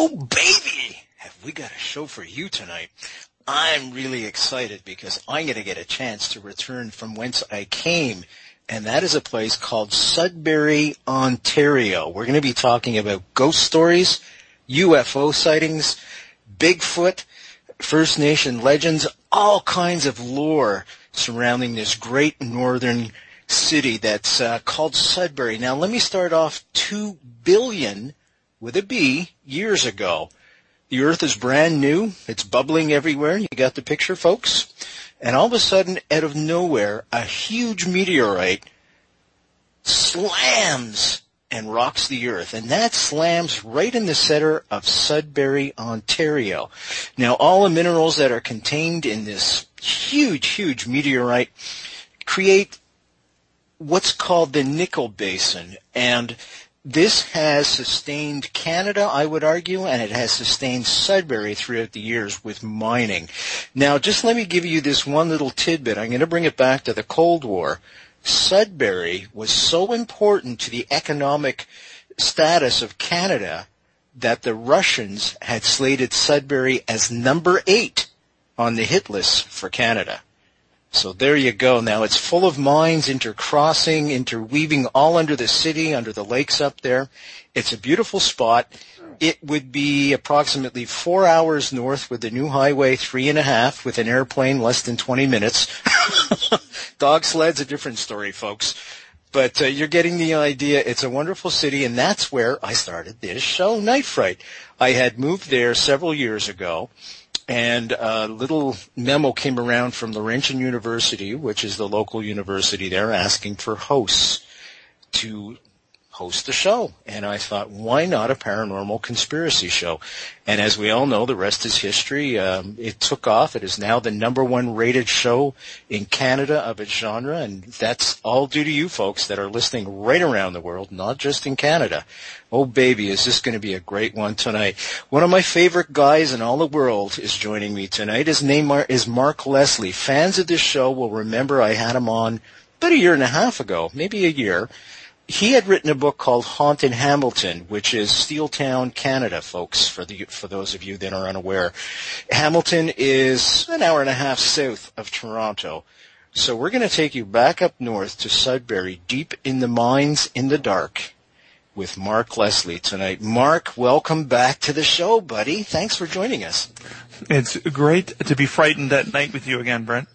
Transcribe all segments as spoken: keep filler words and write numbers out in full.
Oh, baby, have we got a show for you tonight. I'm really excited because I'm going to get a chance to return from whence I came, and that is a place called Sudbury, Ontario. We're going to be talking about ghost stories, U F O sightings, Bigfoot, First Nation legends, all kinds of lore surrounding this great northern city that's uh, called Sudbury. Now, let me start off two billion, with a B, years ago. The Earth is brand new. It's bubbling everywhere. You got the picture, folks? And all of a sudden, out of nowhere, a huge meteorite slams and rocks the Earth. And that slams right in the center of Sudbury, Ontario. Now, all the minerals that are contained in this huge, huge meteorite create what's called the Nickel Basin. And this has sustained Canada, I would argue, and it has sustained Sudbury throughout the years with mining. Now, just let me give you this one little tidbit. I'm going to bring it back to the Cold War. Sudbury was so important to the economic status of Canada that the Russians had slated Sudbury as number eight on the hit list for Canada. So there you go. Now it's full of mines, intercrossing, interweaving all under the city, under the lakes up there. It's a beautiful spot. It would be approximately four hours north with the new highway, three and a half, with an airplane less than twenty minutes. Dog sled's a different story, folks. But uh, you're getting the idea. It's a wonderful city, and that's where I started this show, Night Fright. I had moved there several years ago. And a little memo came around from Laurentian University, which is the local university there, asking for hosts to host the show. And I thought, why not a paranormal conspiracy show? And as we all know, the rest is history. Um, it took off. It is now the number one rated show in Canada of its genre. And that's all due to you folks that are listening right around the world, not just in Canada. Oh, baby, is this going to be a great one tonight. One of my favorite guys in all the world is joining me tonight. His name is Mark Leslie. Fans of this show will remember I had him on about a year and a half ago, maybe a year. He had written a book called Haunted Hamilton, which is Steeltown, Canada, folks, for the for those of you that are unaware. Hamilton is an hour and a half south of Toronto. So we're going to take you back up north to Sudbury, deep in the mines in the dark, with Mark Leslie tonight. Mark, welcome back to the show, buddy. Thanks for joining us. It's great to be frightened at night with you again, Brent.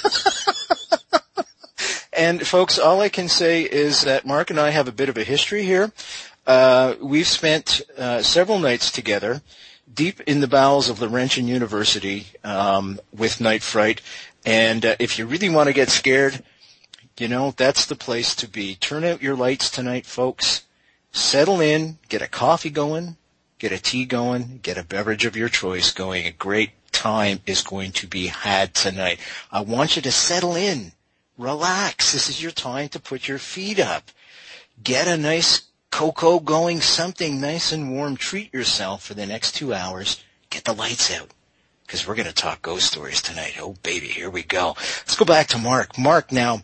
And, folks, all I can say is that Mark and I have a bit of a history here. Uh, we've spent uh, several nights together deep in the bowels of Laurentian University um, with Night Fright. And uh, if you really want to get scared, you know, that's the place to be. Turn out your lights tonight, folks. Settle in, get a coffee going, get a tea going, get a beverage of your choice going. A great time is going to be had tonight. I want you to settle in. Relax. This is your time to put your feet up. Get a nice cocoa going, something nice and warm. Treat yourself for the next two hours. Get the lights out, because we're going to talk ghost stories tonight. Oh, baby, here we go. Let's go back to Mark. Mark, now,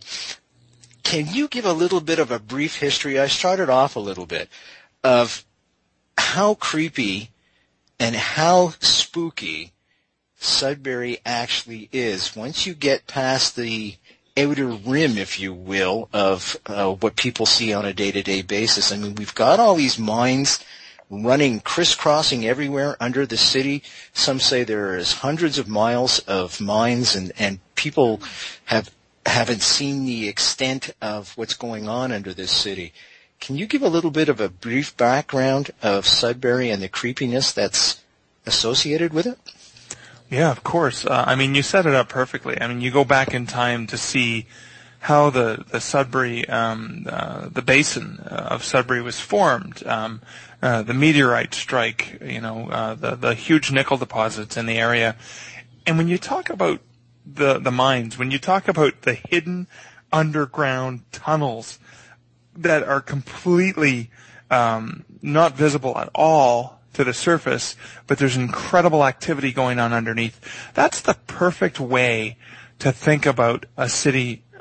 can you give a little bit of a brief history? I started off a little bit of how creepy and how spooky Sudbury actually is once you get past the outer rim, if you will, of uh, what people see on a day-to-day basis. I mean, we've got all these mines running, crisscrossing everywhere under the city. Some say there is hundreds of miles of mines, and, and people have, haven't seen the extent of what's going on under this city. Can you give a little bit of a brief background of Sudbury and the creepiness that's associated with it? Yeah, of course. Uh, I mean, you set it up perfectly. I mean, you go back in time to see how the the Sudbury, um, uh, the basin of Sudbury was formed. Um, uh, the meteorite strike, you know, uh, the the huge nickel deposits in the area, and when you talk about the the mines, when you talk about the hidden underground tunnels that are completely um, not visible at all to the surface, but there's incredible activity going on underneath. That's the perfect way to think about a city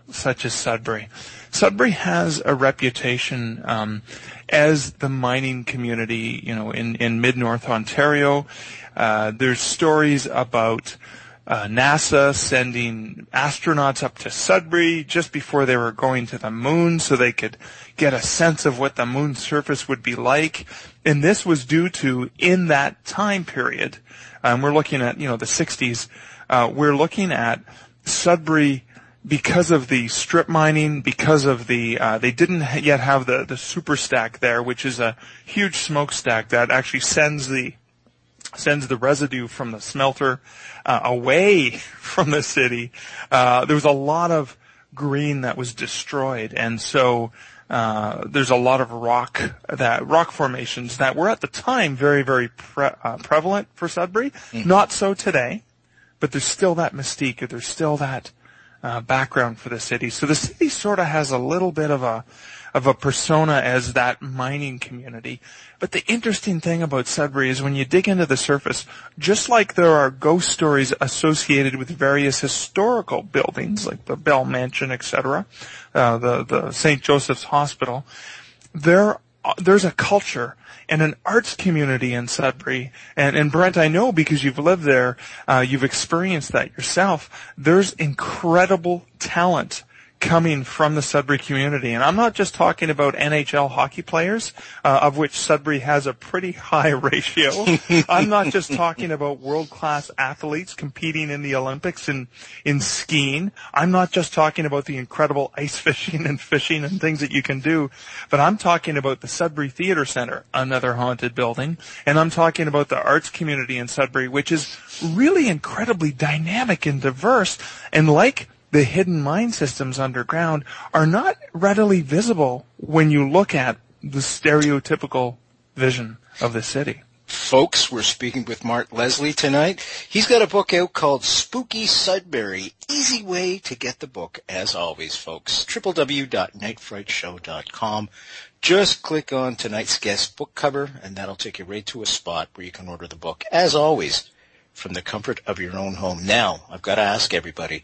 such as Sudbury. Sudbury has a reputation um, as the mining community, you know, in, in mid-North Ontario. Uh, there's stories about uh, NASA sending astronauts up to Sudbury just before they were going to the moon so they could get a sense of what the moon's surface would be like. And this was due to, in that time period, um, we're looking at, you know, the sixties, uh, we're looking at Sudbury, because of the strip mining, because of the, uh, they didn't yet have the, the super stack there, which is a huge smokestack that actually sends the, sends the residue from the smelter, uh, away from the city. Uh, there was a lot of green that was destroyed. And so, uh, there's a lot of rock, that, rock formations that were at the time very, very pre- uh, prevalent for Sudbury. Mm-hmm. Not so today, but there's still that mystique, there's still that, Uh, background for the city. So the city sort of has a little bit of a of a persona as that mining community. But the interesting thing about Sudbury is when you dig into the surface, just like there are ghost stories associated with various historical buildings, like the Bell Mansion, et cetera, uh, the the Saint Joseph's Hospital, there there's a culture and an arts community in Sudbury. And, and Brent, I know because you've lived there, uh, you've experienced that yourself. There's incredible talent coming from the Sudbury community. And I'm not just talking about N H L hockey players, uh, of which Sudbury has a pretty high ratio. I'm not just talking about world-class athletes competing in the Olympics in, in skiing. I'm not just talking about the incredible ice fishing and fishing and things that you can do, but I'm talking about the Sudbury Theatre Centre, another haunted building, and I'm talking about the arts community in Sudbury, which is really incredibly dynamic and diverse, and like the hidden mine systems underground, are not readily visible when you look at the stereotypical vision of the city. Folks, we're speaking with Mark Leslie tonight. He's got a book out called Spooky Sudbury. Easy way to get the book, as always, folks. w w w dot night fright show dot com. Just click on tonight's guest book cover, and that'll take you right to a spot where you can order the book, as always, from the comfort of your own home. Now, I've got to ask everybody,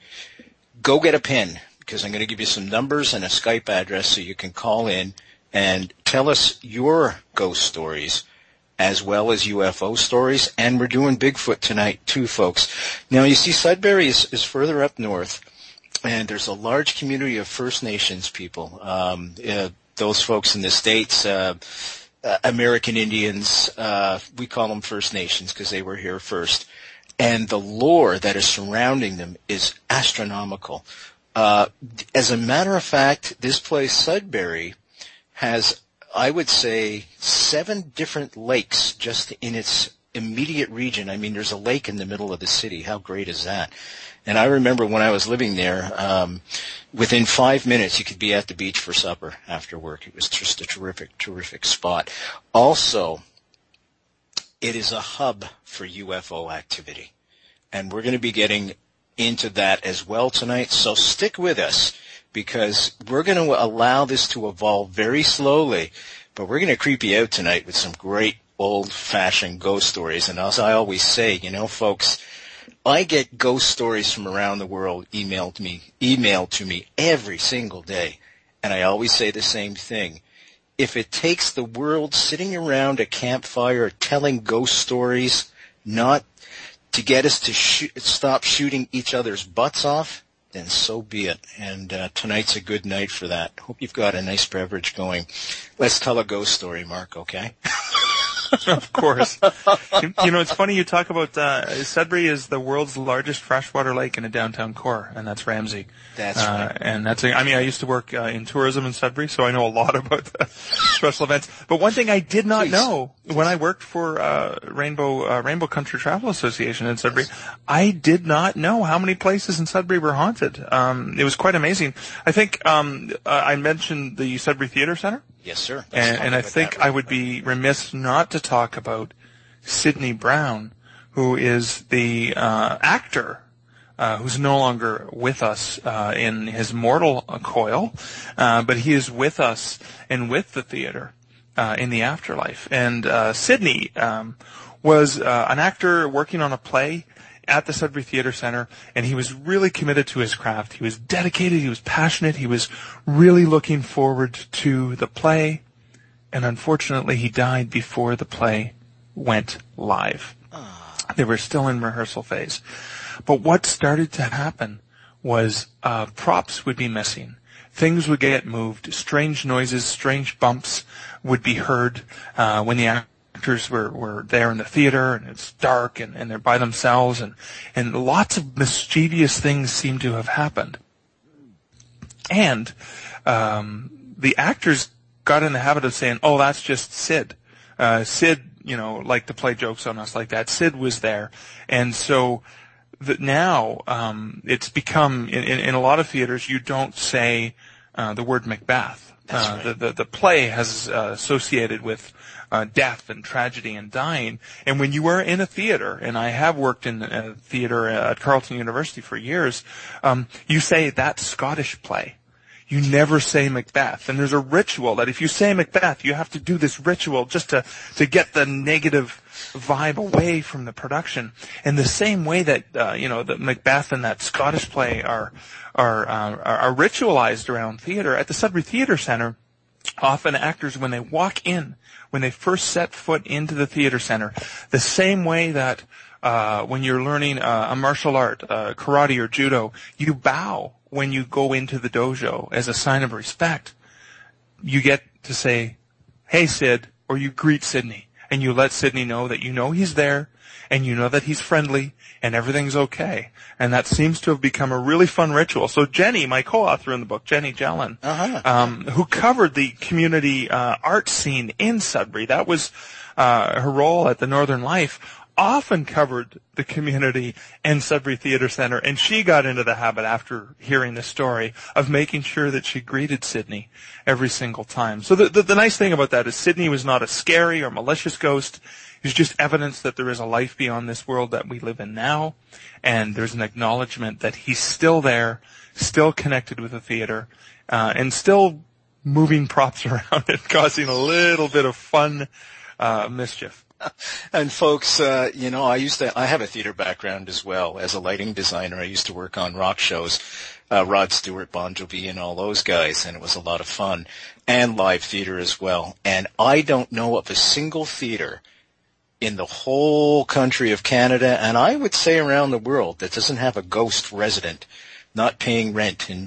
go get a pen, because I'm going to give you some numbers and a Skype address so you can call in and tell us your ghost stories as well as U F O stories. And we're doing Bigfoot tonight too, folks. Now, you see, Sudbury is, is further up north, and there's a large community of First Nations people. Um, uh, those folks in the States, uh, uh, American Indians, uh, we call them First Nations because they were here first. And the lore that is surrounding them is astronomical. Uh, as a matter of fact, this place, Sudbury, has, I would say, seven different lakes just in its immediate region. I mean, there's a lake in the middle of the city. How great is that? And I remember when I was living there, um, within five minutes you could be at the beach for supper after work. It was just a terrific, terrific spot. Also, it is a hub for U F O activity. And we're going to be getting into that as well tonight. So stick with us, because we're going to allow this to evolve very slowly, but we're going to creep you out tonight with some great old-fashioned ghost stories. And as I always say, you know, folks, I get ghost stories from around the world emailed to me, emailed to me every single day. And I always say the same thing. If it takes the world sitting around a campfire telling ghost stories, not to get us to sh- stop shooting each other's butts off, then so be it. And uh, tonight's a good night for that. Hope you've got a nice beverage going. Let's tell a ghost story, Mark, okay? Of course. You know, it's funny you talk about uh, Sudbury is the world's largest freshwater lake in the downtown core, and that's Ramsey. That's uh, right. And that's, I mean, I used to work uh, in tourism in Sudbury, so I know a lot about the special events. But one thing I did not Please. know when I worked for uh, Rainbow uh, Rainbow Country Travel Association in Sudbury, yes. I did not know how many places in Sudbury were haunted. Um, it was quite amazing. I think um, uh, I mentioned the Sudbury Theatre Centre. Yes, sir. And, and I think right I would be remiss not to talk about Sidney Brown, who is the uh, actor uh, who's no longer with us uh, in his mortal coil, uh, but he is with us and with the theater uh, in the afterlife. And uh, Sidney um, was uh, an actor working on a play, at the Sudbury Theatre Centre, and he was really committed to his craft. He was dedicated, he was passionate, he was really looking forward to the play, and unfortunately he died before the play went live. They were still in rehearsal phase. But what started to happen was uh, props would be missing. Things would get moved. Strange noises, strange bumps would be heard uh, when the actors were, were there in the theater, and it's dark, and, and they're by themselves, and, and lots of mischievous things seem to have happened. And um, the actors got in the habit of saying, oh, that's just Sid. Uh, Sid, you know, liked to play jokes on us like that. Sid was there. And so that now um, it's become, in, in, in a lot of theaters, you don't say uh, the word Macbeth. That's uh, right. the, the, the play has uh, associated with uh, death and tragedy and dying. And when you are in a theater, and I have worked in a theater at Carleton University for years, um, you say that's Scottish play. You never say Macbeth. And there's a ritual that if you say Macbeth, you have to do this ritual just to, to get the negative vibe away from the production. And the same way that, uh, you know, the Macbeth and that Scottish play are, are, uh, are, are ritualized around theater, at the Sudbury Theatre Centre, often actors, when they walk in, when they first set foot into the theater center, the same way that uh, when you're learning uh, a martial art, uh, karate or judo, you bow when you go into the dojo as a sign of respect. You get to say, hey, Sid, or you greet Sidney, and you let Sidney know that you know he's there, and you know that he's friendly, and everything's okay. And that seems to have become a really fun ritual. So Jenny, my co-author in the book, Jenny Jellin, uh-huh. um, who covered the community uh, art scene in Sudbury, that was uh, her role at the Northern Life, often covered the community and Sudbury Theatre Centre, and she got into the habit after hearing the story of making sure that she greeted Sidney every single time. So the, the, the nice thing about that is Sidney was not a scary or malicious ghost. He was just evidence that there is a life beyond this world that we live in now, and there's an acknowledgement that he's still there, still connected with the theatre, uh, and still moving props around and causing a little bit of fun uh, mischief. And folks, uh, you know, I used to, I have a theater background as well. As a lighting designer, I used to work on rock shows, uh, Rod Stewart, Bon Jovi, and all those guys, and it was a lot of fun. And live theater as well. And I don't know of a single theater in the whole country of Canada, and I would say around the world, that doesn't have a ghost resident not paying rent and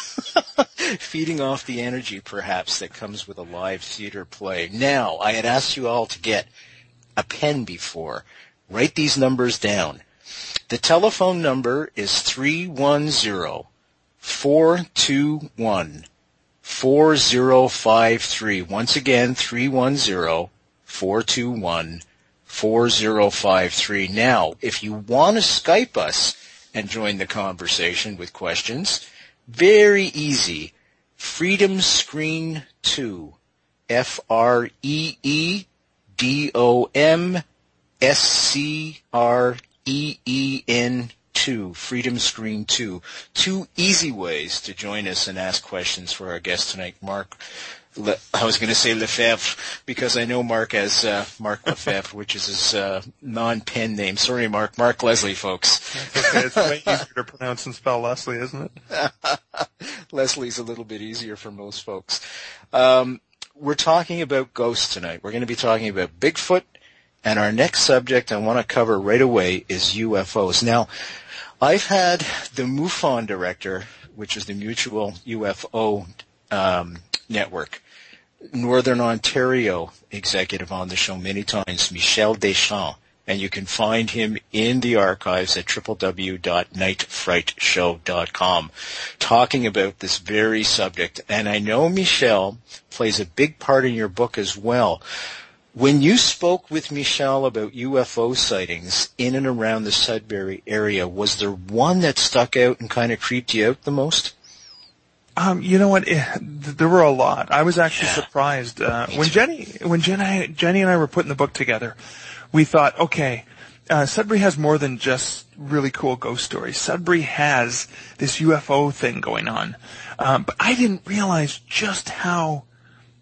feeding off the energy, perhaps, that comes with a live theater play. Now, I had asked you all to get a pen before. Write these numbers down. The telephone number is three one zero, four two one, four zero five three. Once again, three one zero, four two one, four zero five three. Now, if you want to Skype us and join the conversation with questions, very easy. Freedom Screen two. F R E E D O M S C R E E N two, Freedom Screen two. Two easy ways to join us and ask questions for our guest tonight, Mark. Le, I was going to say Lefebvre because I know Mark as uh, Mark Lefebvre, which is his uh, non-pen name. Sorry, Mark. Mark Leslie, folks. That's okay. It's way easier to pronounce and spell Leslie, isn't it? Leslie's a little bit easier for most folks. Um, We're talking about ghosts tonight. We're going to be talking about Bigfoot, and our next subject I want to cover right away is U F Os. Now, I've had the MUFON director, which is the Mutual U F O um, Network, Northern Ontario executive on the show many times, Michel Deschamps, and you can find him in the archives at w w w dot night fright show dot com, talking about this very subject. And I know Michel plays a big part in your book as well. When you spoke with Michel about U F O sightings in and around the Sudbury area, was there one that stuck out and kind of creeped you out the most? Um, you know what? It, there were a lot. I was actually yeah. surprised uh, when Jenny, when Jenny, Jenny and I were putting the book together. We thought, okay, uh, Sudbury has more than just really cool ghost stories. Sudbury has this U F O thing going on, um, but I didn't realize just how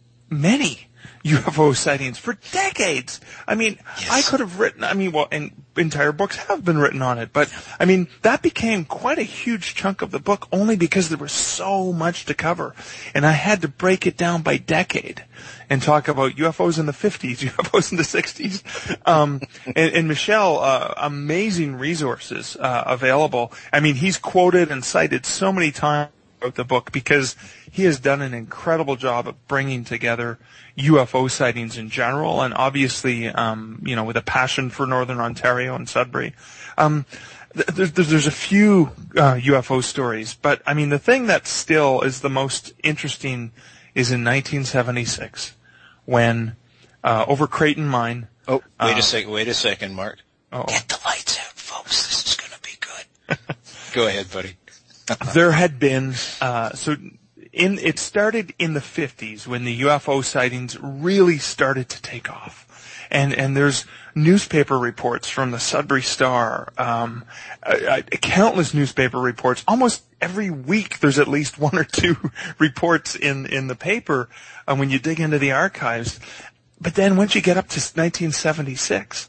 many U F O sightings for decades. I mean, yes. I could have written. I mean, well, and entire books have been written on it. But, I mean, that became quite a huge chunk of the book only because there was so much to cover. And I had to break it down by decade and talk about U F Os in the fifties, U F Os in the sixties. Um, and, and Michel, uh, amazing resources uh, available. I mean, he's quoted and cited so many times throughout the book because he has done an incredible job of bringing together U F O sightings in general, and obviously, um, you know, with a passion for Northern Ontario and Sudbury. Um, th- there's, there's a few uh, U F O stories, but I mean, the thing that still is the most interesting is in nineteen seventy-six, when uh, over Creighton Mine. Oh, wait uh, a second, wait a second, Mark. Uh-oh. Get the lights out, folks. This is going to be good. Go ahead, buddy. There had been uh, so. In, it started in the fifties when the U F O sightings really started to take off. And, and there's newspaper reports from the Sudbury Star, um, uh, uh, countless newspaper reports. Almost every week there's at least one or two reports in, in the paper uh, when you dig into the archives. But then once you get up to nineteen seventy-six,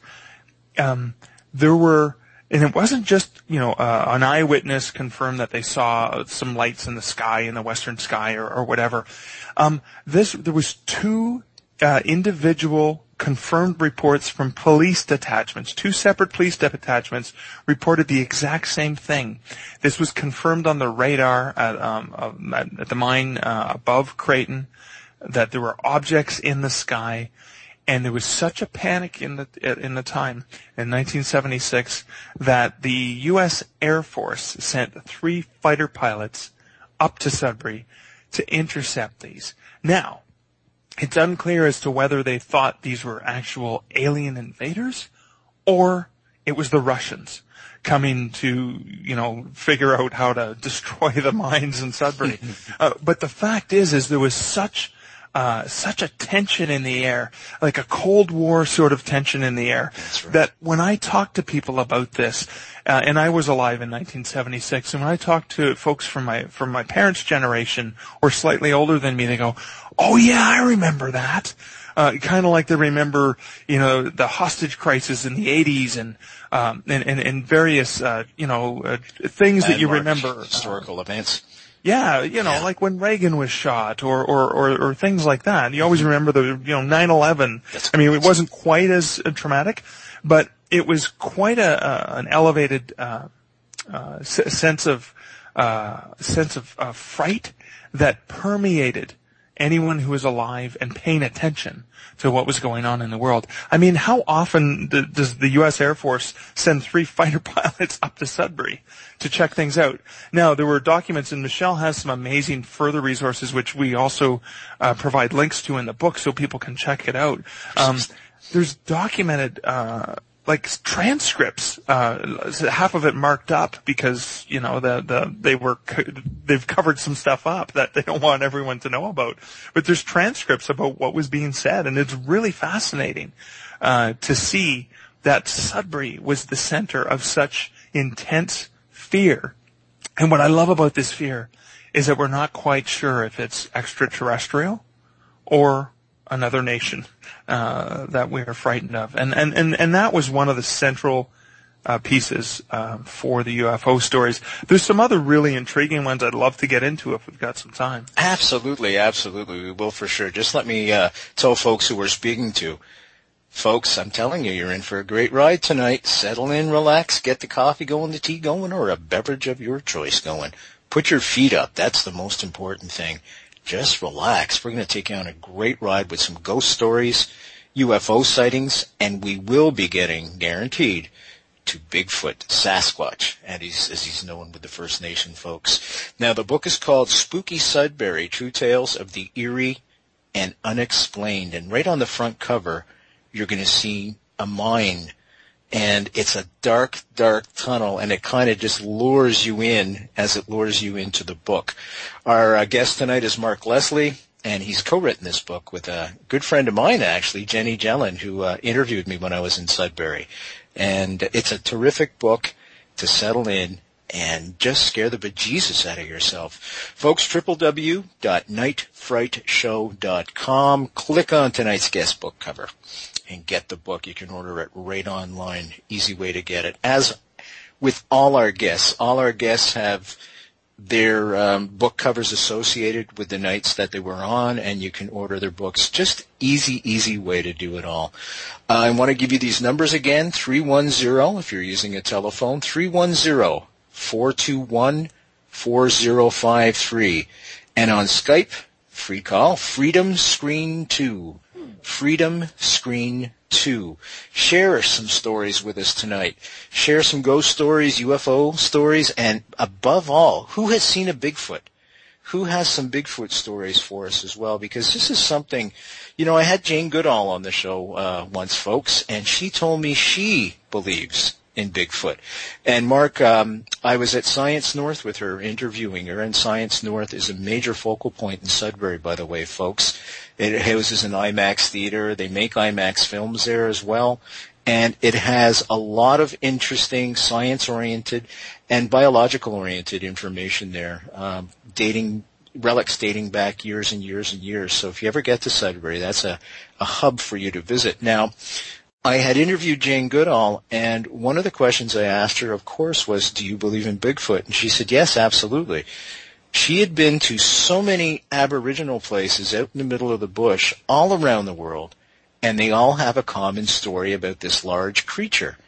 um, there were, and it wasn't just, you know, uh, an eyewitness confirmed that they saw some lights in the sky, in the western sky or, or whatever. Um, this, there was two, uh, individual confirmed reports from police detachments. Two separate police detachments reported the exact same thing. This was confirmed on the radar at, um, at, at the mine, uh, above Creighton, that there were objects in the sky. And there was such a panic in the in the time in nineteen seventy-six that the U S Air Force sent three fighter pilots up to Sudbury to intercept these. Now, it's unclear as to whether they thought these were actual alien invaders or it was the Russians coming to, you know, figure out how to destroy the mines in Sudbury. uh, but the fact is, is there was such Uh, such a tension in the air, like a Cold War sort of tension in the air, right. that when I talk to people about this, uh, and I was alive in nineteen seventy-six, and when I talk to folks from my from my parents' generation or slightly older than me, they go, "Oh yeah, I remember that." Uh, kind of like they remember, you know, the hostage crisis in the eighties and um, and, and and various, uh, you know, uh, things that you remember, historical uh, events. Yeah, you know, yeah. like when Reagan was shot or, or, or, or things like that. You always remember the, you know, nine eleven. I mean, it wasn't quite as uh, traumatic, but it was quite a, uh, an elevated, uh, uh, s- sense of, uh, sense of, uh, fright that permeated anyone who was alive and paying attention to what was going on in the world. I mean, how often d- does the U S Air Force send three fighter pilots up to Sudbury to check things out? Now, there were documents, and Michel has some amazing further resources, which we also uh, provide links to in the book so people can check it out. Um, there's documented uh like transcripts, uh, half of it marked up because, you know, the, the, they were, they've covered some stuff up that they don't want everyone to know about. But there's transcripts about what was being said, and it's really fascinating, uh, to see that Sudbury was the center of such intense fear. And what I love about this fear is that we're not quite sure if it's extraterrestrial or another nation uh, that we are frightened of. And, and, and, and that was one of the central uh, pieces uh, for the U F O stories. There's some other really intriguing ones I'd love to get into if we've got some time. Absolutely, absolutely. We will for sure. Just let me uh, tell folks who we're speaking to. Folks, I'm telling you, you're in for a great ride tonight. Settle in, relax, get the coffee going, the tea going, or a beverage of your choice going. Put your feet up. That's the most important thing. Just relax. We're going to take you on a great ride with some ghost stories, U F O sightings, and we will be getting, guaranteed, to Bigfoot, Sasquatch, and he's, as he's known with the First Nation folks. Now, the book is called Spooky Sudbury, True Tales of the Eerie and Unexplained. And right on the front cover, you're going to see a mine. And it's a dark, dark tunnel, and it kind of just lures you in as it lures you into the book. Our uh, guest tonight is Mark Leslie, and he's co-written this book with a good friend of mine, actually, Jenny Jelen, who uh, interviewed me when I was in Sudbury. And it's a terrific book to settle in and just scare the bejesus out of yourself. Folks, w w w dot night fright show dot com. Click on tonight's guest book cover. and get the book. You can order it right online. Easy way to get it. As with all our guests, all our guests have their um, book covers associated with the nights that they were on, and you can order their books. Just easy, easy way to do it all. Uh, I want to give you these numbers again, three one zero, if you're using a telephone, three one zero, four two one, four zero five three. And on Skype, free call, Freedom Screen two. Freedom Screen two. Share some stories with us tonight. Share some ghost stories, U F O stories, and above all, who has seen a Bigfoot? Who has some Bigfoot stories for us as well? Because this is something, you know, I had Jane Goodall on the show uh, once, folks, and she told me she believes in Bigfoot. And Mark, um, I was at Science North with her, interviewing her, and Science North is a major focal point in Sudbury, by the way, folks. It houses an IMAX theater. They make IMAX films there as well. And it has a lot of interesting science-oriented and biological-oriented information there, um, dating relics dating back years and years and years. So if you ever get to Sudbury, that's a, a hub for you to visit. Now, I had interviewed Jane Goodall, and one of the questions I asked her, of course, was, do you believe in Bigfoot? And she said, yes, absolutely. She had been to so many Aboriginal places out in the middle of the bush all around the world, and they all have a common story about this large creature.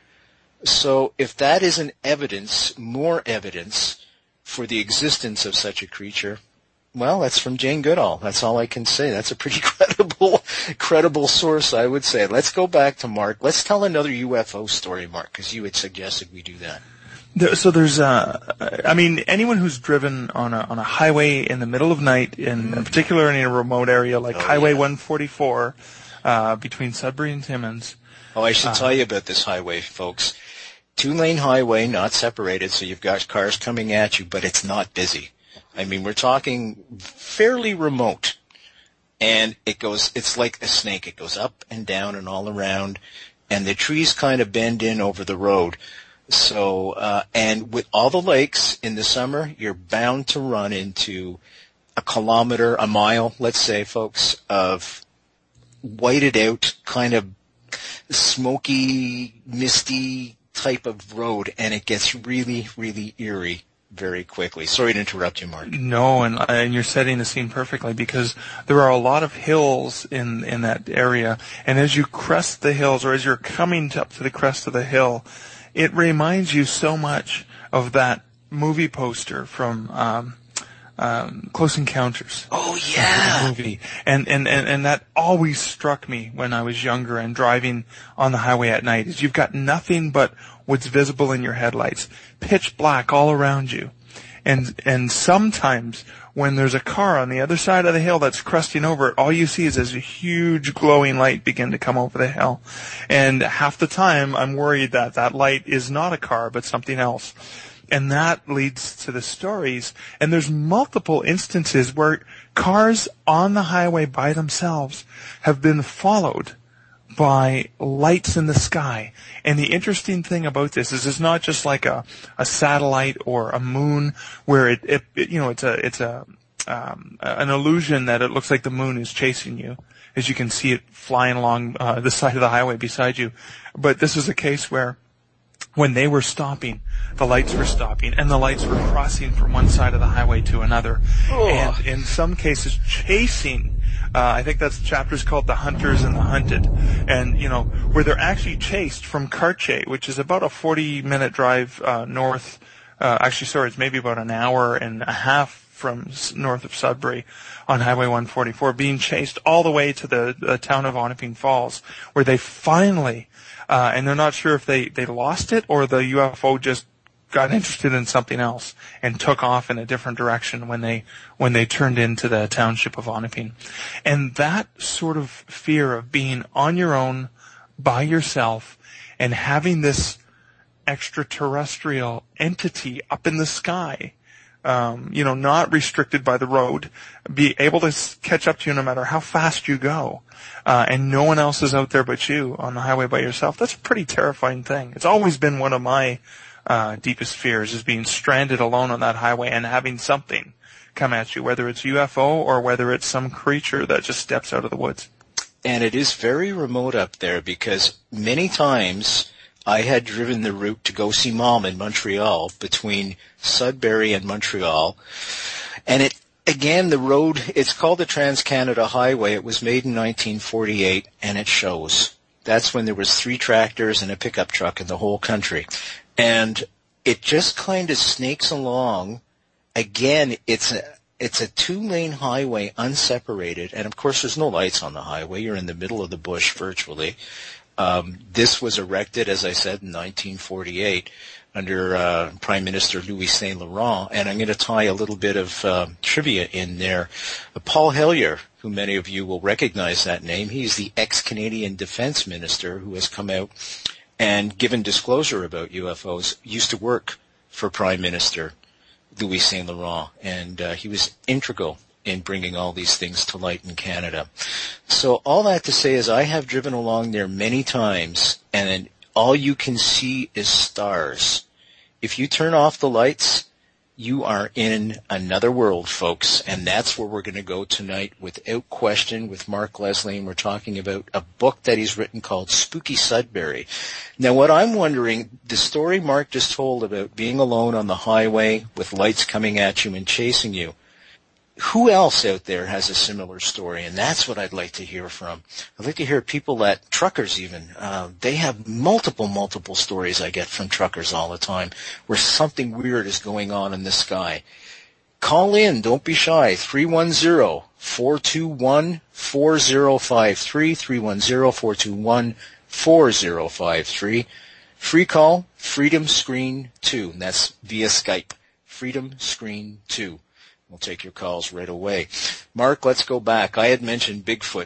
So if that isn't evidence, more evidence for the existence of such a creature, well, that's from Jane Goodall. That's all I can say. That's a pretty credible, credible source, I would say. Let's go back to Mark. Let's tell another U F O story, Mark, because you had suggested we do that. So there's, uh, I mean, anyone who's driven on a on a highway in the middle of night, in mm-hmm. particular in a remote area like oh, Highway yeah. one forty-four, uh, between Sudbury and Timmins. Oh, I should uh, tell you about this highway, folks. Two-lane highway, not separated, so you've got cars coming at you, but it's not busy. I mean, we're talking fairly remote, and it goes, it's like a snake. It goes up and down and all around, and the trees kind of bend in over the road. So, uh, and with all the lakes in the summer, you're bound to run into a kilometer, a mile, let's say, folks, of whited out, kind of smoky, misty type of road, and it gets really, really eerie very quickly. Sorry to interrupt you, Mark. No, and, and you're setting the scene perfectly, because there are a lot of hills in, in that area, and as you crest the hills, or as you're coming up to the crest of the hill, it reminds you so much of that movie poster from um, um, Close Encounters. Oh, yeah. Movie. And, and, and, and that always struck me when I was younger and driving on the highway at night, is you've got nothing but what's visible in your headlights, pitch black all around you. And, and sometimes when there's a car on the other side of the hill that's cresting over it, all you see is this huge glowing light begin to come over the hill. And half the time I'm worried that that light is not a car, but something else. And that leads to the stories. And there's multiple instances where cars on the highway by themselves have been followed by lights in the sky. And the interesting thing about this is it's not just like a, a satellite or a moon where it, it, it you know, it's a, it's a, um, an illusion that it looks like the moon is chasing you as you can see it flying along uh, the side of the highway beside you. But this is a case where when they were stopping, the lights were stopping, and the lights were crossing from one side of the highway to another. Oh. And in some cases, chasing. Uh, I think that's the chapter's called The Hunters and the Hunted. And, you know, where they're actually chased from Cartier, which is about a forty-minute drive uh, north. Uh, actually, sorry, it's maybe about an hour and a half from north of Sudbury on Highway one forty-four, being chased all the way to the, the town of Onaping Falls, where they finally... Uh, and they're not sure if they, they lost it or the U F O just got interested in something else and took off in a different direction when they, when they turned into the township of Onaping. And that sort of fear of being on your own, by yourself, and having this extraterrestrial entity up in the sky, um, you know, not restricted by the road, be able to catch up to you no matter how fast you go. Uh, and no one else is out there but you on the highway by yourself. That's a pretty terrifying thing. It's always been one of my uh, deepest fears, is being stranded alone on that highway and having something come at you, whether it's U F O or whether it's some creature that just steps out of the woods. And it is very remote up there because many times I had driven the route to go see Mom in Montreal between Sudbury and Montreal. And it, again, the road, it's called the Trans-Canada Highway. It was made in nineteen forty-eight, and it shows. That's when there was three tractors and a pickup truck in the whole country. And it just kind of snakes along. Again, it's a, it's a two-lane highway, unseparated. And, of course, there's no lights on the highway. You're in the middle of the bush virtually. Um, this was erected, as I said, in nineteen forty-eight under uh, Prime Minister Louis Saint Laurent. And I'm going to tie a little bit of uh, trivia in there. Uh, Paul Hellyer, who many of you will recognize that name, he's the ex-Canadian Defense Minister who has come out and given disclosure about U F Os, used to work for Prime Minister Louis Saint Laurent, and uh, he was integral in bringing all these things to light in Canada. So all that to say is I have driven along there many times, and then all you can see is stars. If you turn off the lights, you are in another world, folks, and that's where we're going to go tonight without question with Mark Leslie, and we're talking about a book that he's written called Spooky Sudbury. Now, what I'm wondering, the story Mark just told about being alone on the highway with lights coming at you and chasing you, who else out there has a similar story? And that's what I'd like to hear from. I'd like to hear people that, truckers even, uh, they have multiple, multiple stories I get from truckers all the time where something weird is going on in the sky. Call in, don't be shy, three one zero, four two one, four zero five three, three one zero, four two one, four zero five three. Free call, Freedom Screen two, and that's via Skype, Freedom Screen two. We'll take your calls right away. Mark, let's go back. I had mentioned Bigfoot,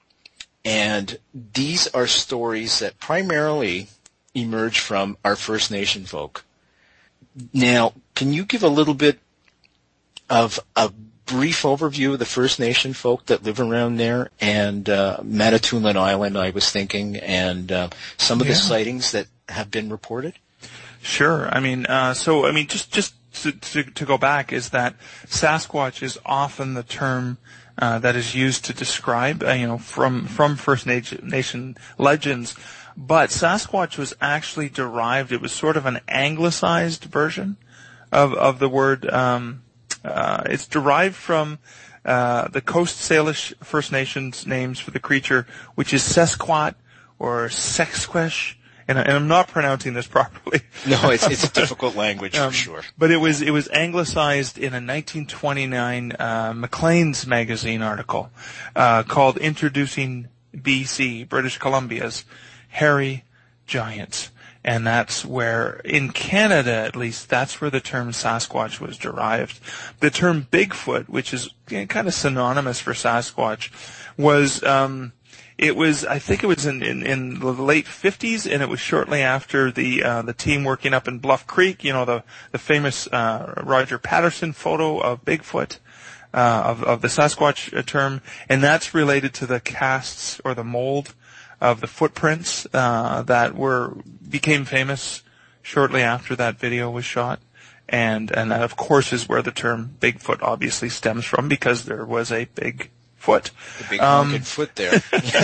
and these are stories that primarily emerge from our First Nation folk. Now, can you give a little bit of a brief overview of the First Nation folk that live around there and uh, Manitoulin Island, I was thinking, and uh, some of yeah. the sightings that have been reported? Sure. I mean, uh, so, I mean, just, just, To, to, to go back is that Sasquatch is often the term uh, that is used to describe, uh, you know, from from First Nation legends. But Sasquatch was actually derived. It was sort of an anglicized version of of the word. Um, uh, it's derived from uh, the Coast Salish First Nations names for the creature, which is Sesquat or Sexquesh. And, and I'm not pronouncing this properly. No, it's it's a difficult language um, for sure. But it was it was anglicized in a nineteen twenty-nine uh, Maclean's magazine article uh, called "Introducing B C, British Columbia's Hairy Giants," and that's where, in Canada at least, that's where the term Sasquatch was derived. The term Bigfoot, which is you know, kind of synonymous for Sasquatch, was. Um, It was, I think it was in, in, in the late fifties, and it was shortly after the uh, the team working up in Bluff Creek, you know, the the famous uh, Roger Patterson photo of Bigfoot, uh, of, of the Sasquatch term, and that's related to the casts or the mold of the footprints uh, that were became famous shortly after that video was shot. And, and that, of course, is where the term Bigfoot obviously stems from, because there was a big foot. The big honking um, foot there.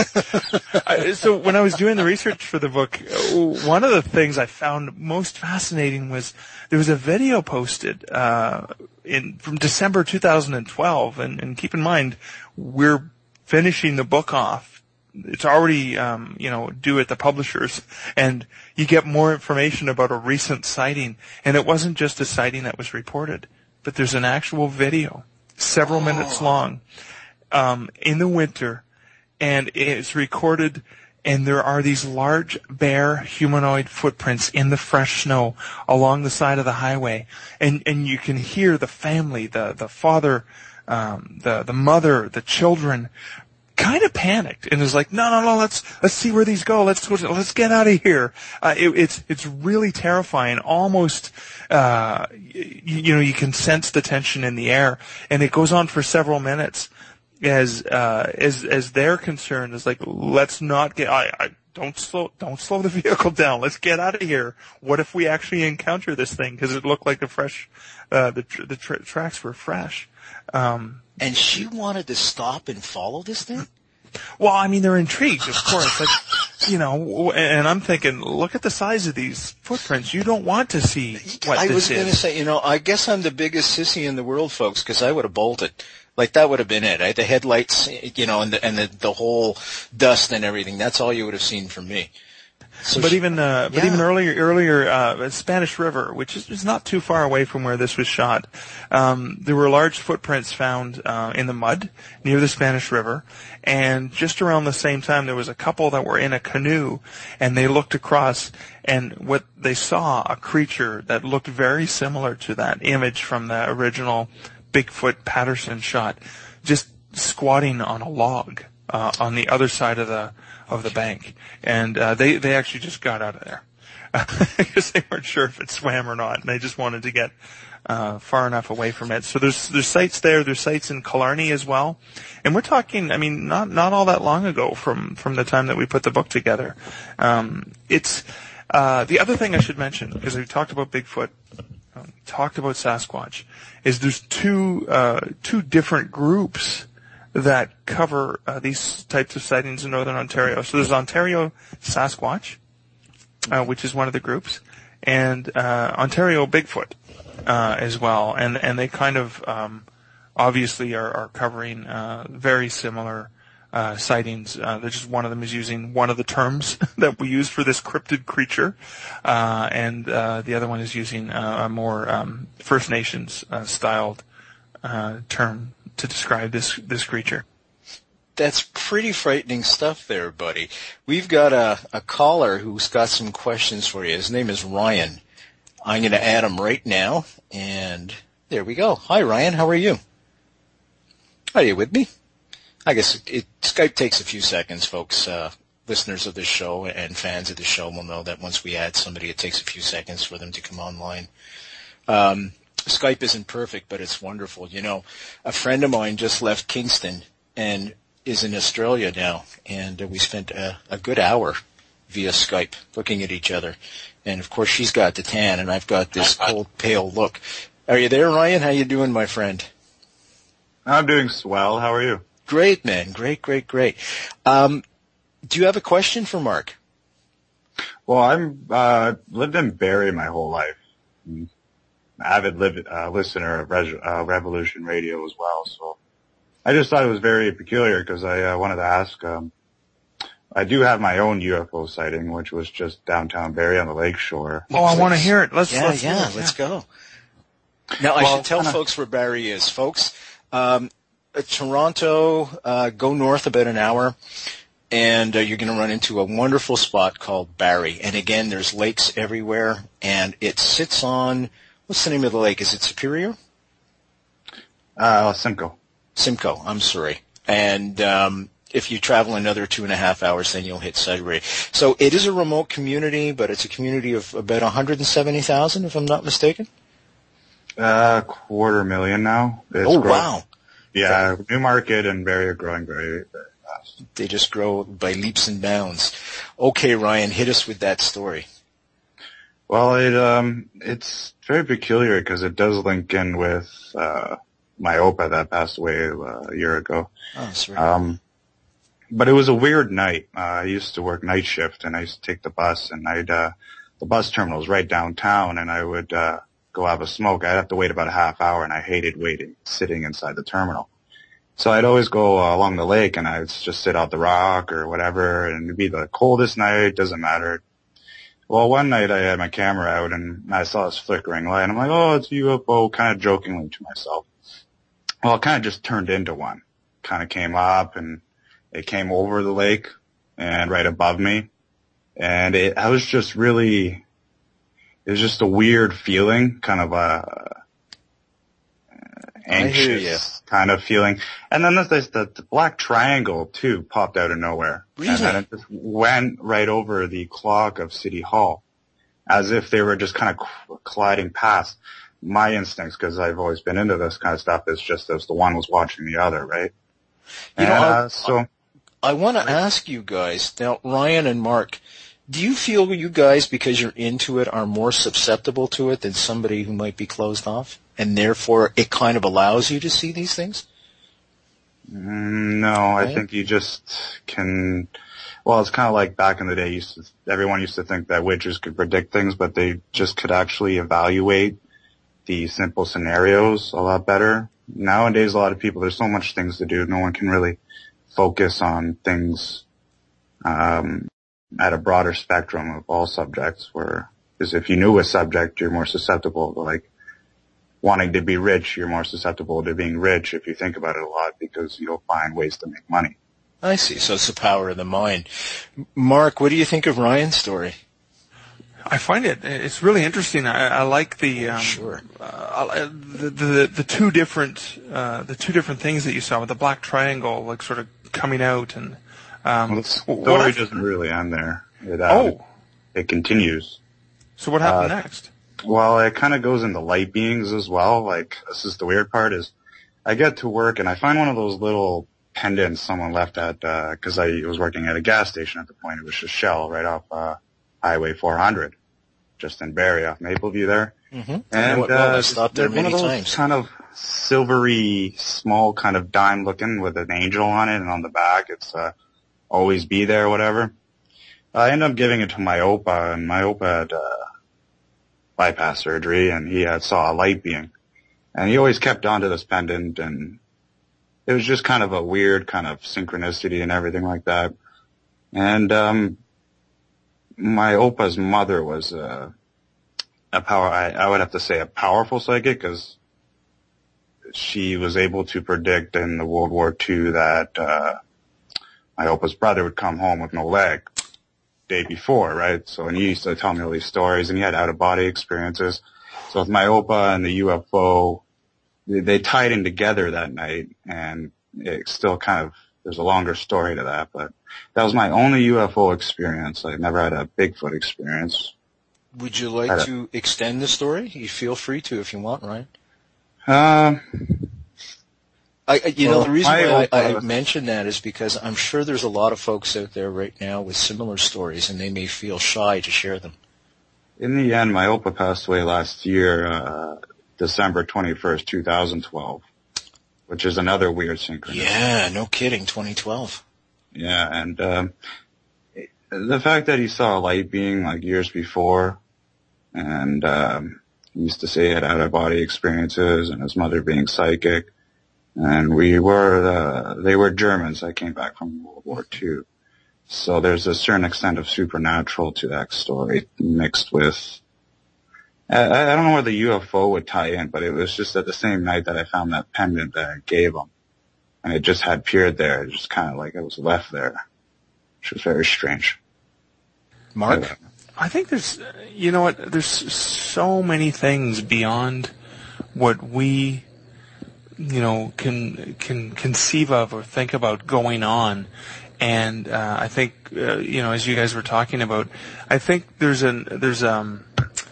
I, so when I was doing the research for the book, one of the things I found most fascinating was there was a video posted uh, in from December two thousand twelve, and, and keep in mind we're finishing the book off. It's already um, you know due at the publishers, and you get more information about a recent sighting, and it wasn't just a sighting that was reported, but there's an actual video, several oh. minutes long. Um, in the winter, and it's recorded, and there are these large, bare, humanoid footprints in the fresh snow along the side of the highway, and and you can hear the family, the the father, um, the the mother, the children, kind of panicked, and is like, no, no, no, let's let's see where these go, let's let's get out of here. Uh, it, it's it's really terrifying, almost. Uh, you, you know, you can sense the tension in the air, and it goes on for several minutes. As uh, as as they're concerned, is like, let's not get. I, I don't slow don't slow the vehicle down. Let's get out of here. What if we actually encounter this thing? Because it looked like the fresh, uh, the tr- the tra- tracks were fresh. Um, and she wanted to stop and follow this thing. Well, I mean, they're intrigued, of course. Like, you know, and I'm thinking, look at the size of these footprints. You don't want to see what I this was going to is. say, you know, I guess I'm the biggest sissy in the world, folks, because I would have bolted. Like, that would have been it. I, the headlights, you know, and the, and the, the whole dust and everything. That's all you would have seen from me. So but she, even uh, but yeah. even earlier earlier uh, Spanish River, which is, is not too far away from where this was shot, um, there were large footprints found uh, in the mud near the Spanish River, and just around the same time there was a couple that were in a canoe, and they looked across, and what they saw a creature that looked very similar to that image from the original Bigfoot Patterson shot, just squatting on a log uh, on the other side of the of the bank, and uh, they they actually just got out of there because they weren't sure if it swam or not, and they just wanted to get uh, far enough away from it. So there's there's sites there, there's sites in Killarney as well, and we're talking, I mean, not not all that long ago from from the time that we put the book together. Um, it's uh, the other thing I should mention, because we talked about Bigfoot, um, talked about Sasquatch, is there's two uh, two different groups that cover uh, these types of sightings in Northern Ontario. So there's Ontario Sasquatch, uh, which is one of the groups, and uh, Ontario Bigfoot uh, as well. And and they kind of um, obviously are, are covering uh, very similar uh, sightings. Uh, they're just one of them is using one of the terms that we use for this cryptid creature, uh, and uh, the other one is using uh, a more um, First Nations uh, styled uh, term to describe this this creature. That's pretty frightening stuff there, buddy. We've got a, a caller who's got some questions for you. His name is Ryan. I'm going to add him right now, and there we go. Hi, Ryan. How are you? Are you with me? I guess it, it, Skype takes a few seconds, folks. Uh, listeners of this show and fans of the show will know that once we add somebody, it takes a few seconds for them to come online. Um, Skype isn't perfect, but it's wonderful. You know, a friend of mine just left Kingston and is in Australia now, and uh, we spent a, a good hour via Skype looking at each other. And, of course, she's got the tan, and I've got this cold, pale look. Are you there, Ryan? How you doing, my friend? I'm doing swell. How are you? Great, man. Great, great, great. Um, do you have a question for Mark? Well, I'm uh lived in Barrie my whole life. I'm an avid live, uh, listener of Res, uh, Revolution Radio as well, so I just thought it was very peculiar because I uh, wanted to ask. Um, I do have my own U F O sighting, which was just downtown Barrie on the lakeshore. Oh, I want to hear it. Let's yeah, let's yeah, it. let's yeah. go. Now, I Well, should tell kinda, folks where Barrie is. Folks, um, uh, Toronto, uh, go north about an hour, and uh, you're going to run into a wonderful spot called Barrie. And again, there's lakes everywhere, and it sits on, what's the name of the lake? Is it Superior? Uh, Simcoe. Simcoe, I'm sorry. And um, if you travel another two and a half hours, then you'll hit Sudbury. So it is a remote community, but it's a community of about one hundred seventy thousand, if I'm not mistaken. Uh, quarter million now. It's Oh, growing. wow. Yeah, Newmarket and Barrie are growing very, very fast. They just grow by leaps and bounds. Okay, Ryan, hit us with that story. Well, it um, it's very peculiar because it does link in with uh my Opa that passed away uh, a year ago. Oh, sorry. Um, but it was a weird night. Uh, I used to work night shift, and I used to take the bus, and I'd uh, the bus terminal was right downtown, and I would uh, go have a smoke. I'd have to wait about a half hour, and I hated waiting, sitting inside the terminal. So I'd always go uh, along the lake, and I'd just sit out the rock or whatever, and it'd be the coldest night, doesn't matter. Well, one night I had my camera out, and I saw this flickering light, and I'm like, oh, it's a U F O, kind of jokingly to myself. Well, it kind of just turned into one. Kind of came up, and it came over the lake and right above me. And it, I was just really, it was just a weird feeling, kind of a anxious kind of feeling. And then there's this, the, the black triangle, too, popped out of nowhere. Really? And then it just went right over the clock of City Hall, as if they were just kind of colliding past. My instincts, because I've always been into this kind of stuff, is just as the one was watching the other, right? You and, know, I, uh, so I want to ask you guys, now, Ryan and Mark, do you feel you guys, because you're into it, are more susceptible to it than somebody who might be closed off? And therefore, it kind of allows you to see these things? Mm, no, I Right? think you just can. Well, it's kind of like back in the day. Used to, everyone used to think that witches could predict things, but they just could actually evaluate the simple scenarios a lot better. Nowadays, a lot of people, there's so much things to do. No one can really focus on things um, at a broader spectrum of all subjects. Where, because if you knew a subject, you're more susceptible to like wanting to be rich. You're more susceptible to being rich if you think about it a lot, because you'll find ways to make money. I see. So it's the power of the mind. Mark, what do you think of Ryan's story? I find it it's really interesting. I, I like the um, Sure. uh, the, the the two different uh, the two different things that you saw with the black triangle, like sort of coming out, and um, Well, the story doesn't really end there. It, uh, oh, it continues. So what happened uh, next? Well, it kind of goes into light beings as well. Like, this is the weird part is I get to work and I find one of those little pendants someone left at, uh, cause I was working at a gas station at the point. It was just Shell right off, uh, Highway four hundred, just in Barrie off Mapleview there. Mm-hmm. And, I know it well. uh, I stopped there one many of those times. kind of silvery, small kind of dime looking with an angel on it, and on the back it's, uh, always be there or whatever. I ended up giving it to my Opa, and my Opa had, uh, bypass surgery, and he had saw a light being. And he always kept on to this pendant, and it was just kind of a weird kind of synchronicity and everything like that. And, um, my Opa's mother was, uh, a power, I, I would have to say a powerful psychic, because she was able to predict in the World War Two that, uh, my Opa's brother would come home with no leg day before, right? So, and he used to tell me all these stories, and he had out-of-body experiences. So with my Opa and the U F O, they, they tied in together that night, and it still kind of, there's a longer story to that, but that was my only U F O experience. I never had a Bigfoot experience. Would you like to extend the story? You feel free to if you want, Ryan. Um, I, you well, know, the reason why I, I was... mention that is because I'm sure there's a lot of folks out there right now with similar stories, and they may feel shy to share them. In the end, my Opa passed away last year, uh, December twenty-first, twenty twelve, which is another weird synchronicity. Yeah, no kidding, twenty twelve. Yeah, and um, the fact that he saw a light being like years before, and um, he used to say he had out-of-body experiences, and his mother being psychic. And we were, uh, they were Germans. I came back from World War Two. So there's a certain extent of supernatural to that story mixed with, I, I don't know where the U F O would tie in, but it was just at the same night that I found that pendant that I gave him. And it just had appeared there. It just kind of like it was left there, which was very strange. Mark? I think there's, you know what, there's so many things beyond what we you know, can can conceive of or think about going on. And uh, I think, uh, you know, as you guys were talking about, I think there's an there's um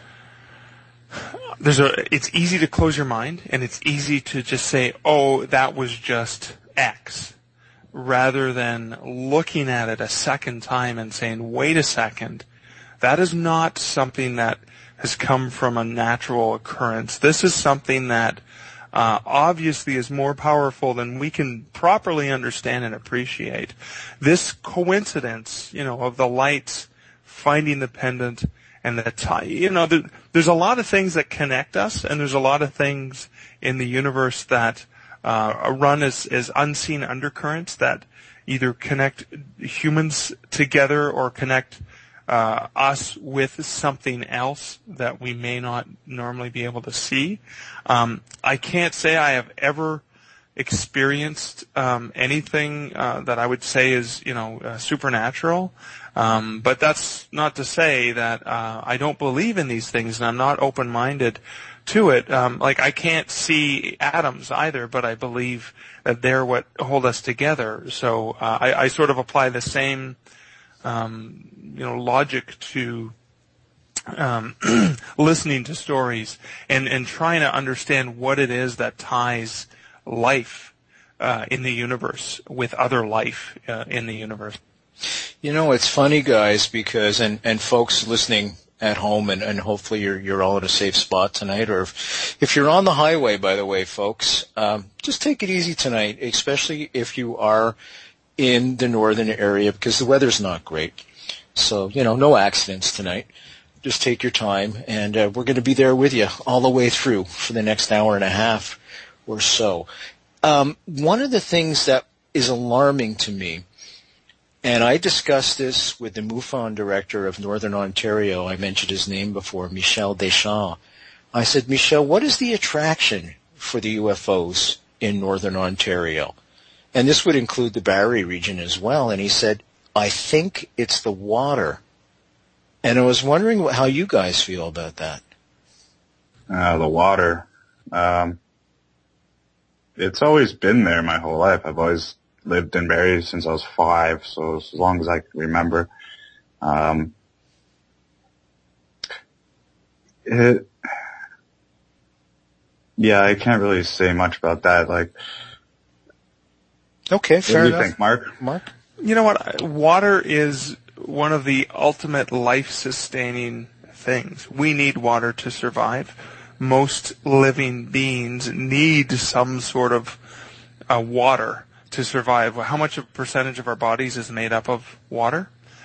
there's a it's easy to close your mind, and it's easy to just say, oh, that was just X, rather than looking at it a second time and saying, wait a second, that is not something that has come from a natural occurrence. This is something that Uh, obviously is more powerful than we can properly understand and appreciate. This coincidence, you know, of the lights finding the pendant and the tie, you know, there, there's a lot of things that connect us, and there's a lot of things in the universe that uh, run as, as unseen undercurrents that either connect humans together or connect Uh, us with something else that we may not normally be able to see. Um, I can't say I have ever experienced um, anything uh, that I would say is, you know, uh, supernatural. Um, but that's not to say that uh, I don't believe in these things, and I'm not open-minded to it. Um, like I can't see atoms either, but I believe that they're what hold us together. So uh, I, I sort of apply the same Um, you know, logic to um, listening to stories and, and trying to understand what it is that ties life uh, in the universe with other life uh, in the universe. You know, it's funny, guys, because, and, and folks listening at home, and, and hopefully you're you're all in a safe spot tonight. Or if, if you're on the highway, by the way, folks, um, just take it easy tonight, especially if you are in the northern area, because the weather's not great. So, you know, no accidents tonight. Just take your time, and uh, we're going to be there with you all the way through for the next hour and a half or so. Um, one of the things that is alarming to me, and I discussed this with the MUFON director of Northern Ontario. I mentioned his name before, Michel Deschamps. I said, Michel, what is the attraction for the U F Os in Northern Ontario? And this would include the Barrie region as well. And he said, I think it's the water. And I was wondering how you guys feel about that. Uh, the water. Um, it's always been there my whole life. I've always lived in Barrie since I was five, so as long as I can remember. Um, it, yeah, I can't really say much about that. Like, okay, fair what do you enough. think, Mark? Mark? You know what? Water is one of the ultimate life-sustaining things. We need water to survive. Most living beings need some sort of uh, water to survive. How much of percentage of our bodies is made up of water?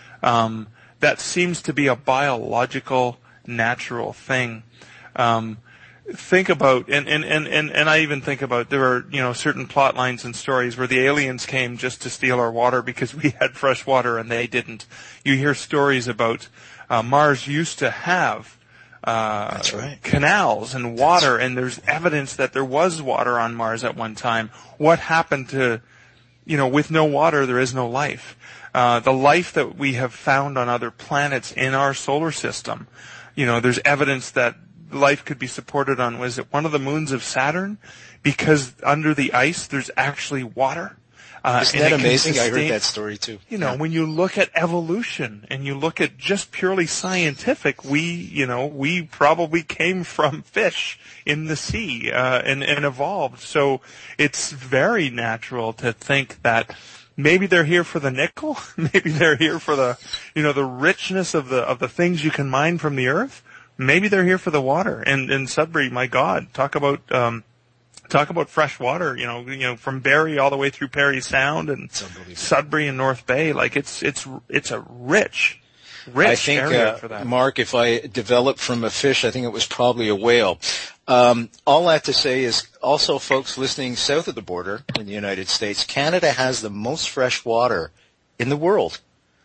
Um, that seems to be a biological, natural thing. Um, think about, and, and, and, and, and I even think about, there are, you know, certain plot lines and stories where the aliens came just to steal our water because we had fresh water and they didn't. You hear stories about uh, Mars used to have uh, That's right. canals and water, and there's evidence that there was water on Mars at one time. What happened to, you know, with no water, there is no life. Uh, the life that we have found on other planets in our solar system, you know, there's evidence that life could be supported on, was it one of the moons of Saturn? Because under the ice, there's actually water. Uh, Isn't that amazing? Sustain, I heard that story too. You know, yeah. When you look at evolution and you look at just purely scientific, we, you know, we probably came from fish in the sea uh, and, and evolved. So it's very natural to think that maybe they're here for the nickel, maybe they're here for the, you know, the richness of the of the things you can mine from the earth. Maybe they're here for the water. And in Sudbury, my God, talk about. Um, Talk about fresh water, you know, you know, from Barrie all the way through Parry Sound and Sudbury and North Bay. Like it's it's it's a rich, rich I think, area uh, for that. Mark, if I developed from a fish, I think it was probably a whale. Um, all I have to say is also, folks listening south of the border in the United States, Canada has the most fresh water in the world.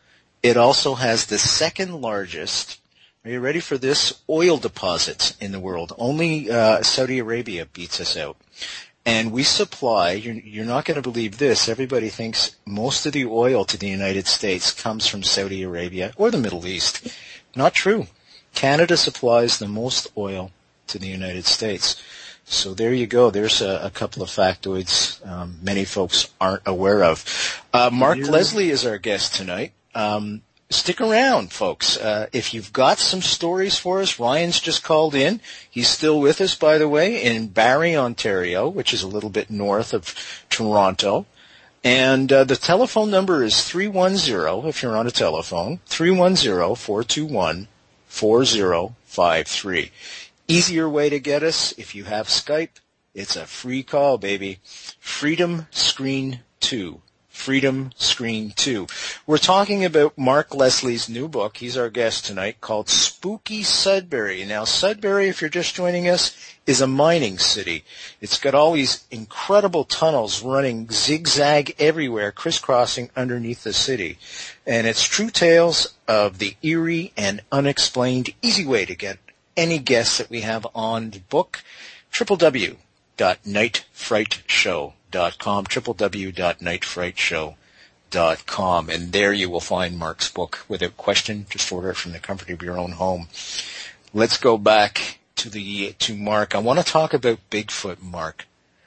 It also has the second largest. Are you ready for this? Oil deposits in the world. Only uh, Saudi Arabia beats us out. And we supply, you're, you're not going to believe this, everybody thinks most of the oil to the United States comes from Saudi Arabia or the Middle East. Not true. Canada supplies the most oil to the United States. So there you go. There's a, a couple of factoids um, many folks aren't aware of. Uh, Mark yeah. Leslie is our guest tonight. Um, Stick around, folks. Uh, if you've got some stories for us, Ryan's just called in. He's still with us, by the way, in Barrie, Ontario, which is a little bit north of Toronto. And uh, the telephone number is three one zero, if you're on a telephone, three one zero, four two one, four zero five three. Easier way to get us, if you have Skype, it's a free call, baby. Freedom Screen two. Freedom Screen two. We're talking about Mark Leslie's new book. He's our guest tonight, called Spooky Sudbury. Now, Sudbury, if you're just joining us, is a mining city. It's got all these incredible tunnels running zigzag everywhere, crisscrossing underneath the city. And it's true tales of the eerie and unexplained. Easy way to get any guests that we have on the book. w w w dot night fright show dot com, w w w dot night fright show dot com, and there you will find Mark's book without question. Just order it from the comfort of your own home. Let's go back to the to Mark. I want to talk about Bigfoot, Mark.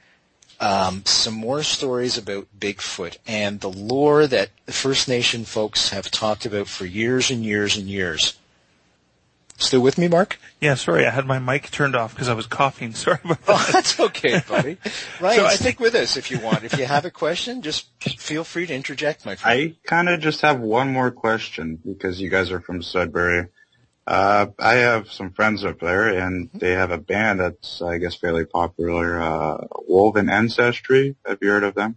Um, some more stories about Bigfoot and the lore that the First Nation folks have talked about for years and years and years. Still with me, Mark? Yeah, sorry, I had my mic turned off because I was coughing. Sorry about that. Oh, that's okay, buddy. Ryan, so I stick with us if you want. If you have a question, just feel free to interject, my friend. I kind of just have one more question because you guys are from Sudbury. Uh, I have some friends up there, and they have a band that's, I guess, fairly popular, uh, Woven Ancestry. Have you heard of them?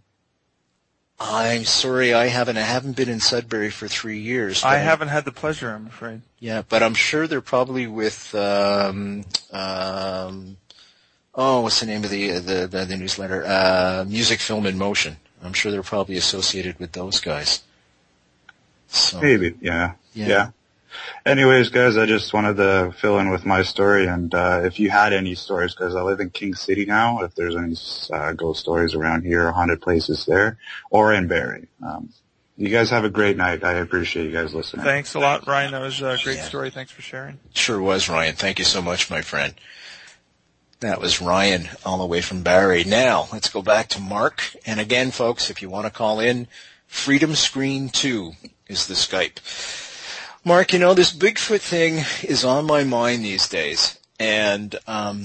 I'm sorry, I haven't. I haven't been in Sudbury for three years. I haven't had the pleasure, I'm afraid. Yeah, but I'm sure they're probably with, um, um, oh, what's the name of the the the, the newsletter? Uh, Music, Film, and Motion. I'm sure they're probably associated with those guys. So, Maybe, yeah. yeah. Yeah. Anyways, guys, I just wanted to fill in with my story, and uh, if you had any stories, because I live in King City now, if there's any uh, ghost stories around here, haunted places there, or in Barrie. Um, you guys have a great night. I appreciate you guys listening. Thanks a lot, Ryan. That was a great Yeah. story. Thanks for sharing. Sure was, Ryan. Thank you so much, my friend. That was Ryan all the way from Barrie. Now, let's go back to Mark. And again, folks, if you want to call in, Freedom Screen two is the Skype. Mark, you know, this Bigfoot thing is on my mind these days. And um,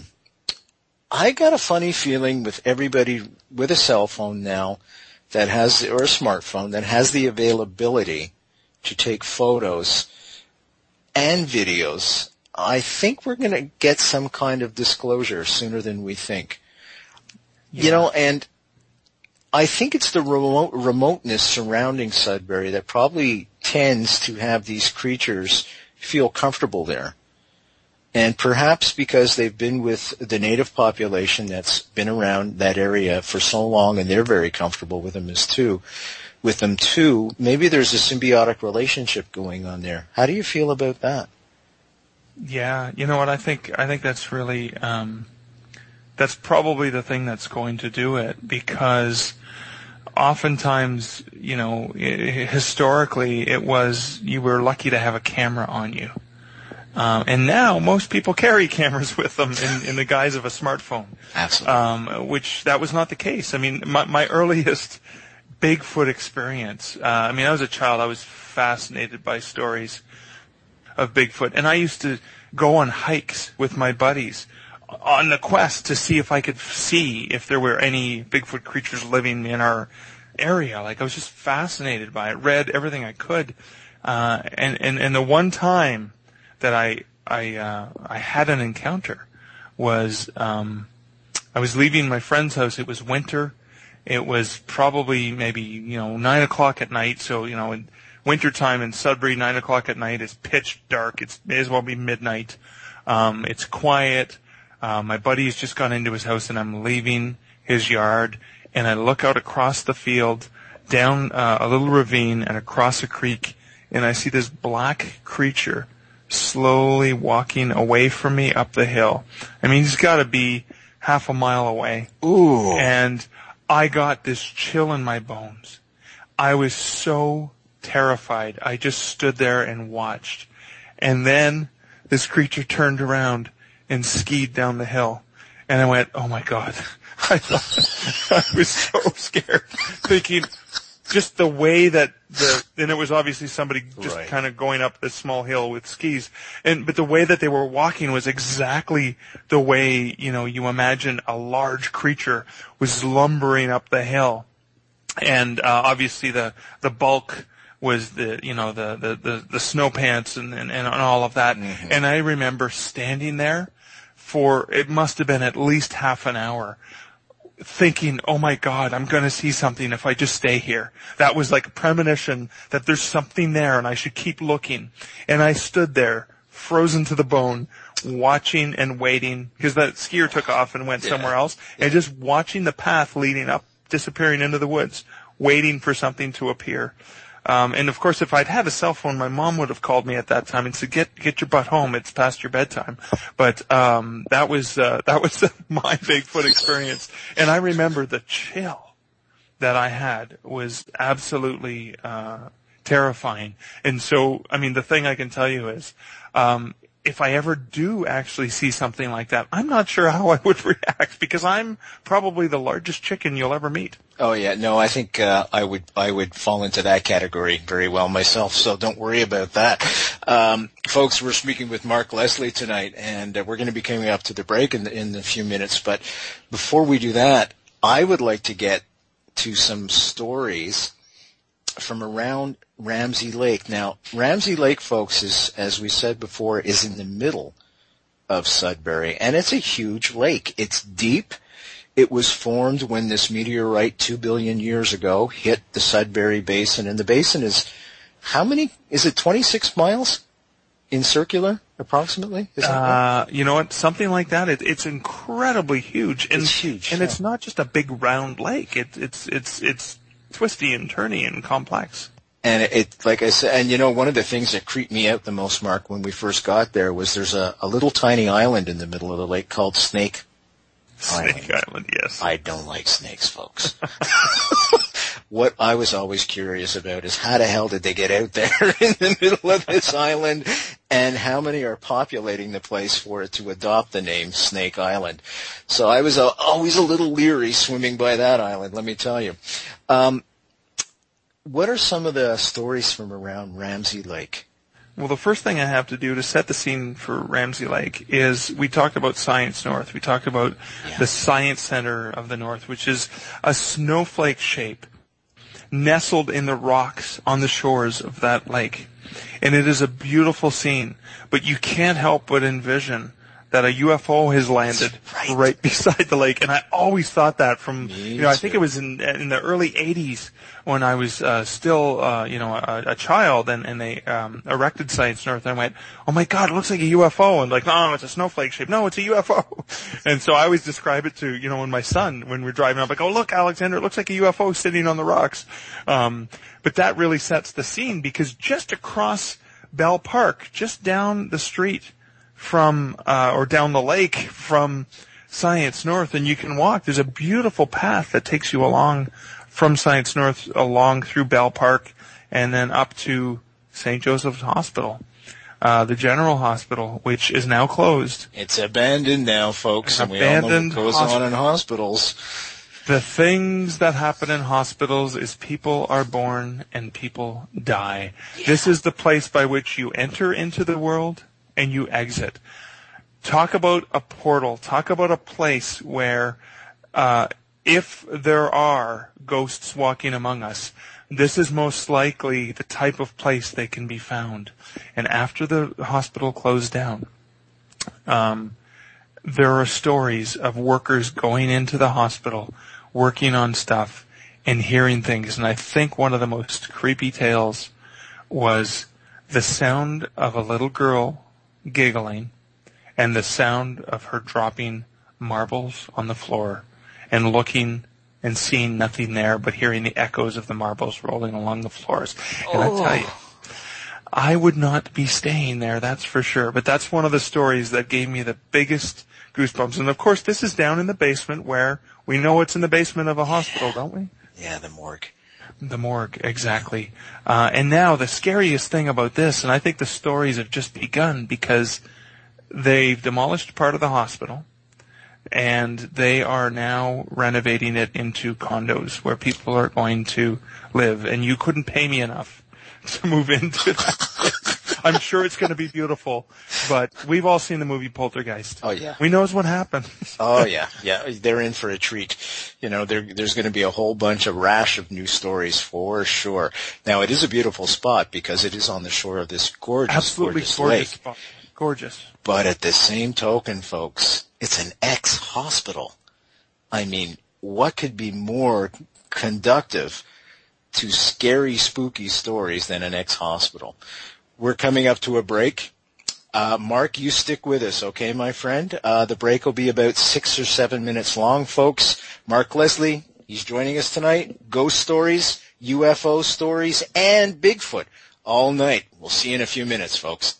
I got a funny feeling with everybody with a cell phone now that has, or a smartphone, that has the availability to take photos and videos. I think we're going to get some kind of disclosure sooner than we think. Yeah. You know, and I think it's the remote, remoteness surrounding Sudbury that probably tends to have these creatures feel comfortable there. And perhaps because they've been with the native population that's been around that area for so long and they're very comfortable with them as too, with them too, maybe there's a symbiotic relationship going on there. How do you feel about that? Yeah, you know what, I think I think that's really um that's probably the thing that's going to do it, because oftentimes, you know, historically it was you were lucky to have a camera on you. Um, and now most people carry cameras with them in, in the guise of a smartphone. Absolutely. Um, which that was not the case. I mean, my, my earliest Bigfoot experience, uh, I mean, I was a child, I was fascinated by stories of Bigfoot. And I used to go on hikes with my buddies on the quest to see if I could see if there were any Bigfoot creatures living in our area. Like, I was just fascinated by it, read everything I could. Uh, and, and, and the one time that I, I, uh, I had an encounter was, um, I was leaving my friend's house. It was winter. It was probably maybe, you know, nine o'clock at night. So, you know, in wintertime in Sudbury, nine o'clock at night is pitch dark. It may as well be midnight. Um, it's quiet. Uh, my buddy has just gone into his house and I'm leaving his yard, and I look out across the field, down uh, a little ravine and across a creek, and I see this black creature slowly walking away from me up the hill. I mean, he's got to be half a mile away. Ooh. And I got this chill in my bones. I was so terrified. I just stood there and watched. And then this creature turned around and skied down the hill. And I went, oh my God. I thought, I was so scared, thinking just the way that the, and it was obviously somebody just right. kind of going up this small hill with skis. And, but the way that they were walking was exactly the way, you know, you imagine a large creature was lumbering up the hill. And, uh, obviously the, the bulk was the, you know, the, the, the, the snow pants and, and, and all of that. Mm-hmm. And I remember standing there for, it must have been at least half an hour, thinking, oh my God, I'm going to see something if I just stay here. That was like a premonition that there's something there and I should keep looking. And I stood there, frozen to the bone, watching and waiting, because that skier took off and went yeah. somewhere else, yeah. and just watching the path leading up, disappearing into the woods, waiting for something to appear. Um, and of course, if I'd had a cell phone, my mom would have called me at that time and said, "Get get your butt home. It's past your bedtime." But um, that was uh, that was my Bigfoot experience, and I remember the chill that I had was absolutely uh, terrifying. And so, I mean, the thing I can tell you is, um, if I ever do actually see something like that, I'm not sure how I would react, because I'm probably the largest chicken you'll ever meet. Oh yeah, no, I think uh, I would I would fall into that category very well myself. So don't worry about that, um, folks. We're speaking with Mark Leslie tonight, and uh, we're going to be coming up to the break in the, in a few minutes. But before we do that, I would like to get to some stories from around Ramsey Lake. Now, Ramsey Lake, folks, is, as we said before, is in the middle of Sudbury, and it's a huge lake. It's deep. It was formed when this meteorite two billion years ago hit the Sudbury Basin, and the basin is, how many, is it twenty-six miles in circular, approximately? Is that uh, right? You know what? Something like that. It, it's incredibly huge. And, it's huge. And yeah. it's not just a big round lake. It, it's, it's, it's twisty and turny and complex. And it, it, like I said, and you know, one of the things that creeped me out the most, Mark, when we first got there was there's a, a little tiny island in the middle of the lake called Snake Snake Island. Island, yes. I don't like snakes, folks. What I was always curious about is how the hell did they get out there in the middle of this island, and how many are populating the place for it to adopt the name Snake Island. So I was uh, always a little leery swimming by that island, let me tell you. Um, what are some of the stories from around Ramsey Lake? Well, the first thing I have to do to set the scene for Ramsey Lake is we talked about Science North. We talked about yeah. the Science Center of the North, which is a snowflake shape nestled in the rocks on the shores of that lake. And it is a beautiful scene, but you can't help but envision that a U F O has landed right. right beside the lake. And I always thought that from, Me you know, I too. think it was in in the early eighties when I was uh, still, uh, you know, a, a child, and, and they um, erected Science North. And I went, oh my God, it looks like a U F O. And like, no, it's a snowflake shape. No, it's a U F O. And so I always describe it to, you know, when my son, when we're driving up, like, oh, look, Alexander, it looks like a U F O sitting on the rocks. Um, but that really sets the scene, because just across Bell Park, just down the street from, uh, or down the lake from Science North, and you can walk. There's a beautiful path that takes you along from Science North, along through Bell Park, and then up to Saint Joseph's Hospital, uh, the General Hospital, which is now closed. It's abandoned now, folks, An and we all know abandoned what goes hosp- on in hospitals. The things that happen in hospitals is people are born and people die. Yeah. This is the place by which you enter into the world and you exit. Talk about a portal. Talk about a place where, uh, if there are ghosts walking among us, this is most likely the type of place they can be found. And after the hospital closed down, um, there are stories of workers going into the hospital, working on stuff, and hearing things. And I think one of the most creepy tales was the sound of a little girl giggling and the sound of her dropping marbles on the floor and looking and seeing nothing there, but hearing the echoes of the marbles rolling along the floors. And Oh. I tell you, I would not be staying there, that's for sure. But that's one of the stories that gave me the biggest goosebumps. And of course, this is down in the basement, where we know it's in the basement of a hospital, don't we? Yeah, the morgue. The morgue, exactly. Uh, and now the scariest thing about this, and I think the stories have just begun, because they've demolished part of the hospital, and they are now renovating it into condos where people are going to live. And you couldn't pay me enough to move into that. I'm sure it's going to be beautiful, but we've all seen the movie Poltergeist. Oh, yeah. We knows what happened. Oh, yeah. Yeah, they're in for a treat. You know, there, there's going to be a whole bunch of rash of new stories for sure. Now, it is a beautiful spot because it is on the shore of this gorgeous, Absolutely gorgeous, gorgeous lake. spot. Gorgeous. But at the same token, folks, it's an ex-hospital. I mean, what could be more conductive to scary, spooky stories than an ex-hospital? We're coming up to a break. Uh, Mark, you stick with us, okay, my friend? Uh, the break will be about six or seven minutes long, folks. Mark Leslie, he's joining us tonight. Ghost stories, U F O stories, and Bigfoot all night. We'll see you in a few minutes, folks.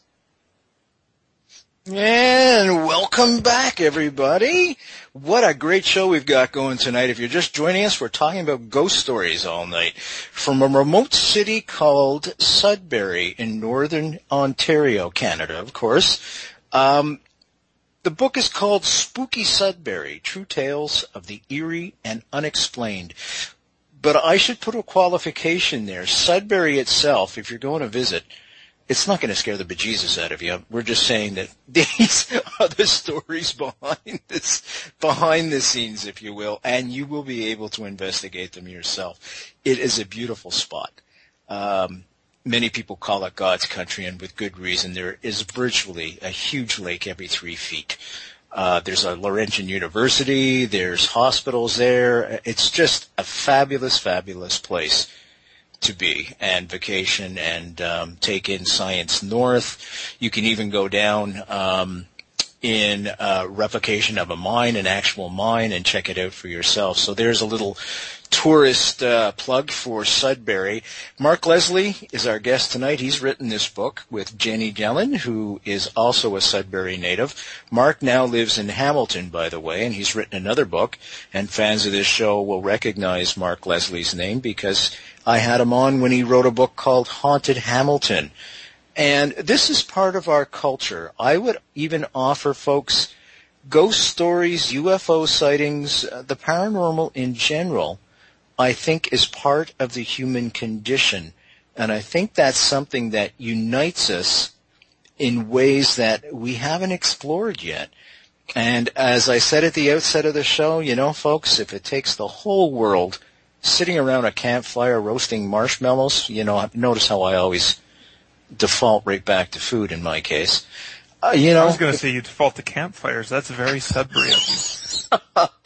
And welcome back, everybody. What a great show we've got going tonight. If you're just joining us, we're talking about ghost stories all night from a remote city called Sudbury in northern Ontario, Canada, of course. Um, the book is called Spooky Sudbury, True Tales of the Eerie and Unexplained. But I should put a qualification there. Sudbury itself, if you're going to visit, it's not going to scare the bejesus out of you. We're just saying that these are the stories behind this, behind the scenes, if you will, and you will be able to investigate them yourself. It is a beautiful spot. Um, many people call it God's country, and with good reason. There is virtually a huge lake every three feet. Uh, there's a Laurentian University. There's hospitals there. It's just a fabulous, fabulous place to be and vacation and um, take in Science North. You can even go down um, in uh, replication of a mine, an actual mine, and check it out for yourself. So there's a little tourist uh, plug for Sudbury. Mark Leslie is our guest tonight. He's written this book with Jenny Dellen, who is also a Sudbury native. Mark now lives in Hamilton, by the way, and he's written another book, and fans of this show will recognize Mark Leslie's name because I had him on when he wrote a book called Haunted Hamilton. And this is part of our culture. I would even offer folks ghost stories, U F O sightings, uh, the paranormal in general, I think is part of the human condition. And I think that's something that unites us in ways that we haven't explored yet. And as I said at the outset of the show, you know, folks, if it takes the whole world sitting around a campfire roasting marshmallows, you know, notice how I always default right back to food in my case. Uh, you know, I was going to say you default to campfires. That's very Sudbury of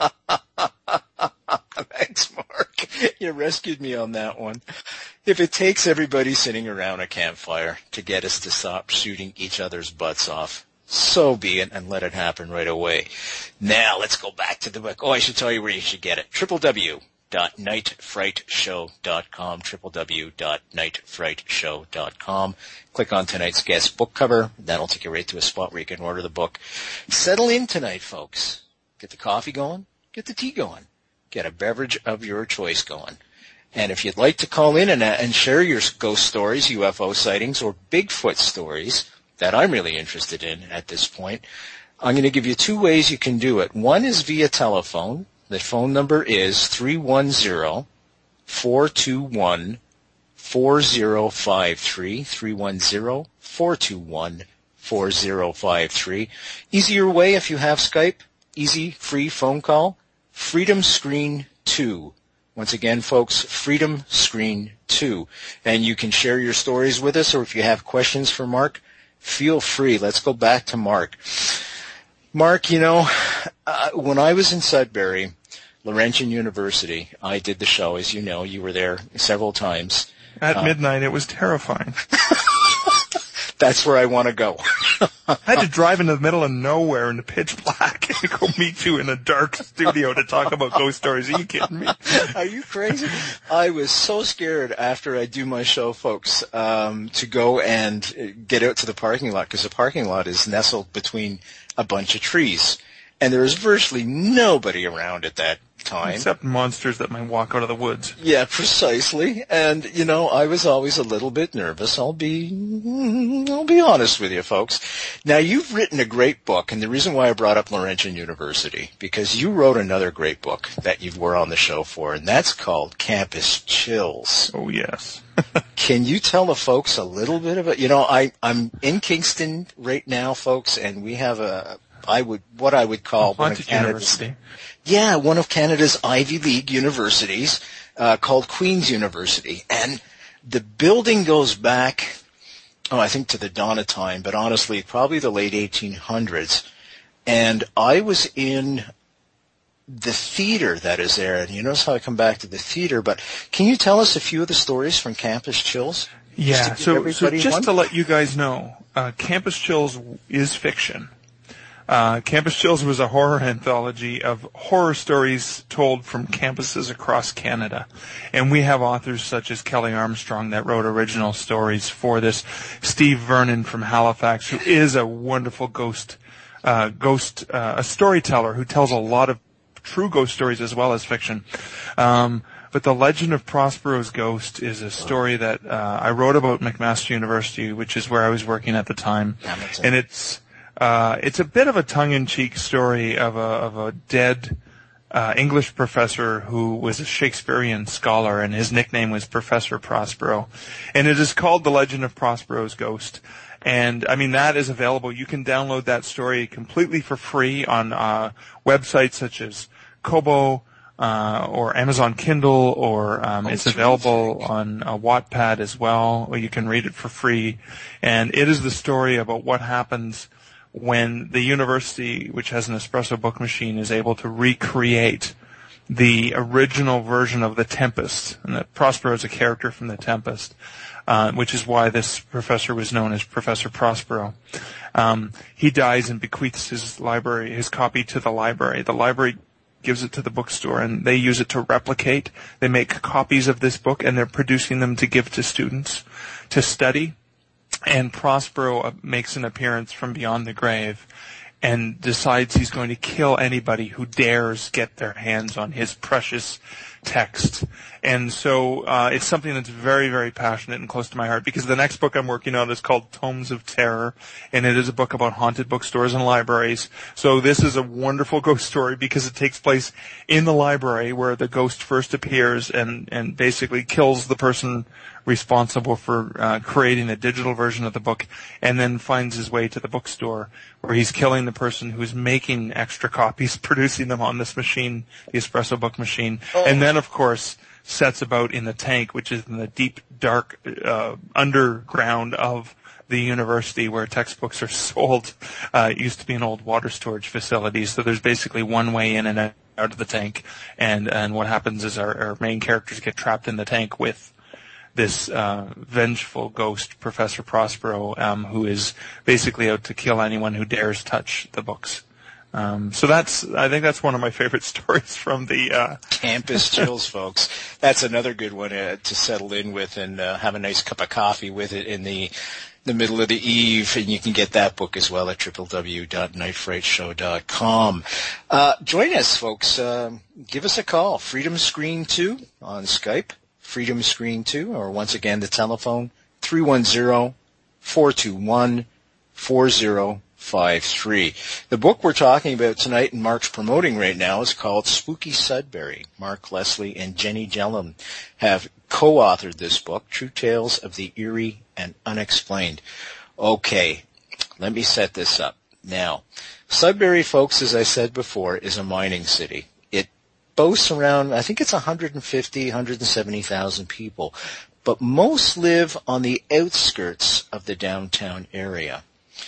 you. Thanks, Mark. You rescued me on that one. If it takes everybody sitting around a campfire to get us to stop shooting each other's butts off, so be it, and let it happen right away. Now, let's go back to the book. Oh, I should tell you where you should get it. w w w dot night fright show dot com, w w w dot night fright show dot com. Click on tonight's guest book cover. That'll take you right to a spot where you can order the book. Settle in tonight, folks. Get the coffee going. Get the tea going. Get a beverage of your choice going. And if you'd like to call in and, and share your ghost stories, U F O sightings, or Bigfoot stories that I'm really interested in at this point, I'm going to give you two ways you can do it. One is via telephone. The phone number is three one zero, four two one, four zero five three, three one zero, four two one, four zero five three. Easier way if you have Skype, easy, free phone call, Freedom Screen two. Once again, folks, Freedom Screen two. And you can share your stories with us, or if you have questions for Mark, feel free. Let's go back to Mark. Mark, you know, uh, when I was in Sudbury, Laurentian University, I did the show, as you know. You were there several times. At uh, midnight, it was terrifying. That's where I want to go. I had to drive into the middle of nowhere in the pitch black and go meet you in a dark studio to talk about ghost stories. Are you kidding me? Are you crazy? I was so scared after I do my show, folks, um, to go and get out to the parking lot, because the parking lot is nestled between a bunch of trees. And there was virtually nobody around at that time. Except monsters that might walk out of the woods. Yeah, precisely. And, you know, I was always a little bit nervous. I'll be, I'll be honest with you, folks. Now, you've written a great book, and the reason why I brought up Laurentian University, because you wrote another great book that you were on the show for, and that's called Campus Chills. Oh, yes. Can you tell the folks a little bit of it? You know, I, I'm in Kingston right now, folks, and we have a, I would, what I would call one of Canada's, University. yeah, one of Canada's Ivy League universities, uh, called Queen's University. And the building goes back, oh, I think to the dawn of time, but honestly, probably the late eighteen hundreds. And I was in the theater that is there, and you notice how I come back to the theater, but can you tell us a few of the stories from Campus Chills? Yeah, Just so, so just one? to let you guys know, uh, Campus Chills is fiction. Uh, Campus Chills was a horror anthology of horror stories told from campuses across Canada. And we have authors such as Kelly Armstrong that wrote original stories for this. Steve Vernon from Halifax, who is a wonderful ghost, uh, ghost, uh, a storyteller who tells a lot of true ghost stories as well as fiction. Um, but The Legend of Prospero's Ghost is a story that, uh, I wrote about McMaster University, which is where I was working at the time. And it's, Uh, it's a bit of a tongue-in-cheek story of a, of a dead, uh, English professor who was a Shakespearean scholar, and his nickname was Professor Prospero. And it is called The Legend of Prospero's Ghost. And, I mean, that is available. You can download that story completely for free on, uh, websites such as Kobo, uh, or Amazon Kindle, or um, oh, it's available on uh, Wattpad as well, or you can read it for free. And it is the story about what happens when the university, which has an espresso book machine, is able to recreate the original version of The Tempest. And that Prospero is a character from The Tempest, uh, which is why this professor was known as Professor Prospero. Um, he dies and bequeaths his library, his copy to the library. The library gives it to the bookstore, and they use it to replicate. They make copies of this book, and they're producing them to give to students to study. And Prospero makes an appearance from beyond the grave and decides he's going to kill anybody who dares get their hands on his precious text. And so uh, it's something that's very, very passionate and close to my heart, because the next book I'm working on is called Tomes of Terror, and it is a book about haunted bookstores and libraries. So this is a wonderful ghost story because it takes place in the library where the ghost first appears and, and basically kills the person responsible for uh, creating a digital version of the book, and then finds his way to the bookstore where he's killing the person who's making extra copies, producing them on this machine, the espresso book machine, oh. and then, of course, sets about in the tank, which is in the deep, dark uh, underground of the university where textbooks are sold. Uh, it used to be an old water storage facility, so there's basically one way in and out of the tank, and, and what happens is our, our main characters get trapped in the tank with this uh, vengeful ghost, Professor Prospero, um, who is basically out to kill anyone who dares touch the books. Um, so that's, I think that's one of my favorite stories from the uh Campus Chills, folks. That's another good one uh, to settle in with and uh, have a nice cup of coffee with it in the the middle of the eve, and you can get that book as well at w w w dot night fright show dot com. Uh, join us, folks. Uh, give us a call. Freedom Screen two on Skype. Freedom Screen two, or once again, the telephone, three one zero, four two one, four zero five three. The book we're talking about tonight and Mark's promoting right now is called Spooky Sudbury. Mark Leslie and Jenny Gellum have co-authored this book, True Tales of the Eerie and Unexplained. Okay, let me set this up. Now, Sudbury, folks, as I said before, is a mining city. Boasts around, I think it's one hundred fifty, one hundred seventy thousand people, but most live on the outskirts of the downtown area.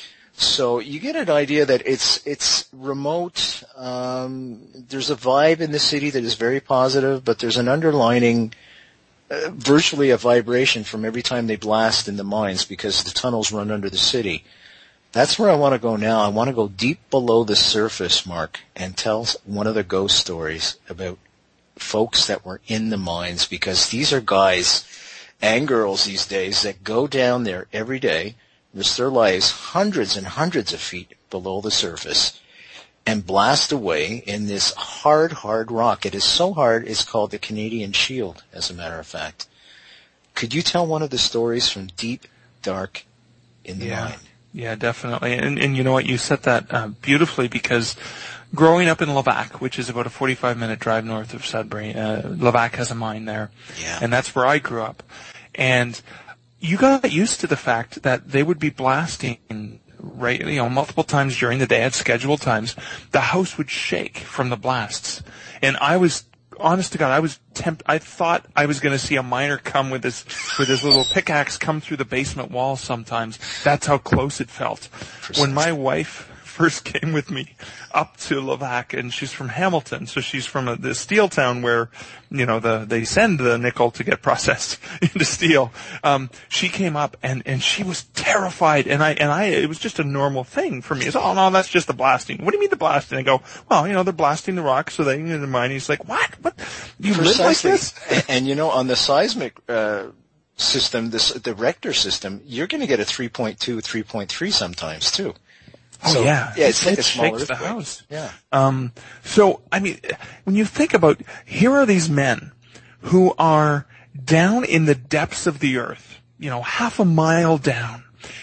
So you get an idea that it's it's remote. Um, there's a vibe in the city that is very positive, but there's an underlining, uh, virtually a vibration from every time they blast in the mines because the tunnels run under the city. That's where I want to go now. I want to go deep below the surface, Mark, and tell one of the ghost stories about folks that were in the mines, because these are guys and girls these days that go down there every day, risk their lives hundreds and hundreds of feet below the surface, and blast away in this hard, hard rock. It is so hard, it's called the Canadian Shield, as a matter of fact. Could you tell one of the stories from deep, dark, in the yeah. mine? Yeah, definitely. And, and you know what? You said that uh, beautifully, because growing up in Levack, which is about a forty-five minute drive north of Sudbury, uh, Levack has a mine there. Yeah. And that's where I grew up. And you got used to the fact that they would be blasting right, you know, multiple times during the day at scheduled times. The house would shake from the blasts. And I was honest to God, I was tempt. I thought I was going to see a miner come with his with his little pickaxe come through the basement wall. Sometimes that's how close it felt. Precisely. When my wife first came with me up to Levack, and she's from Hamilton, so she's from a, the steel town where, you know, the they send the nickel to get processed into steel. Um, she came up and and she was terrified, and I and I it was just a normal thing for me. It's oh no, that's just the blasting. What do you mean the blasting? I go, well, you know, they're blasting the rock so they can in the mine. He's like, what? What? You live like this? and, and you know, on the seismic uh, system, this the Richter system, you're going to get a three point two, three point three sometimes too. Oh so, yeah, yeah, it's it, like it a small shakes the earthquake. house. Yeah. Um. So I mean, when you think about, here are these men who are down in the depths of the earth, you know, half a mile down,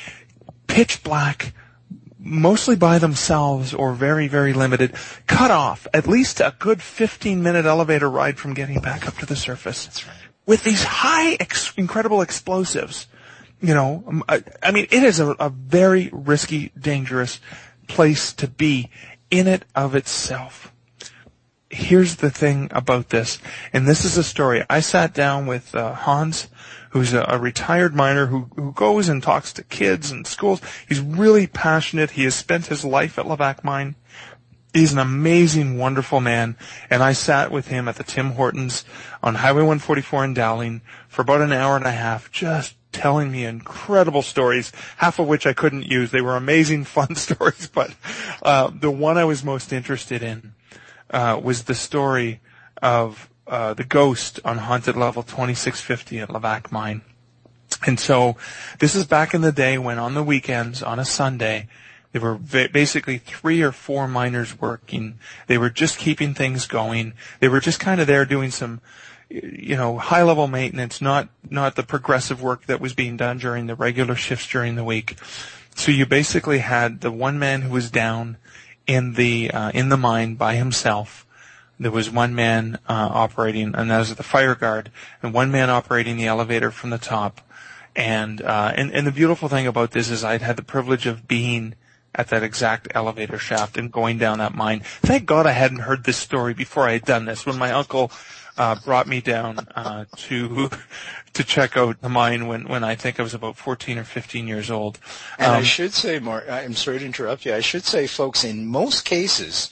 pitch black, mostly by themselves or very, very limited, cut off at least a good fifteen minute elevator ride from getting back up to the surface. That's right. With these high, ex- incredible explosives. You know, I, I mean, it is a, a very risky, dangerous place to be in it of itself. here's the thing about this, and this is a story. I sat down with uh, Hans, who's a, a retired miner who, who goes and talks to kids and schools. He's really passionate. He has spent his life at Levack Mine. He's an amazing, wonderful man, and I sat with him at the Tim Hortons on Highway one forty-four in Dowling for about an hour and a half, just telling me incredible stories, half of which I couldn't use. They were amazing, fun stories, but uh, the one I was most interested in uh, was the story of uh, the ghost on haunted level twenty-six fifty at Levack Mine. And so this is back in the day when on the weekends, on a Sunday, there were basically three or four miners working. They were just keeping things going. They were just kind of there doing some, you know, high-level maintenance, not not the progressive work that was being done during the regular shifts during the week. So you basically had the one man who was down in the uh, in the mine by himself. There was one man uh, operating, and that was the fire guard, and one man operating the elevator from the top. And uh, and and the beautiful thing about this is I'd had the privilege of being at that exact elevator shaft and going down that mine. Thank God I hadn't heard this story before I had done this. When my uncle uh brought me down uh to to check out the mine when when I think I was about fourteen or fifteen years old. And um, I should say, Mark, I'm sorry to interrupt you. I should say, folks, in most cases,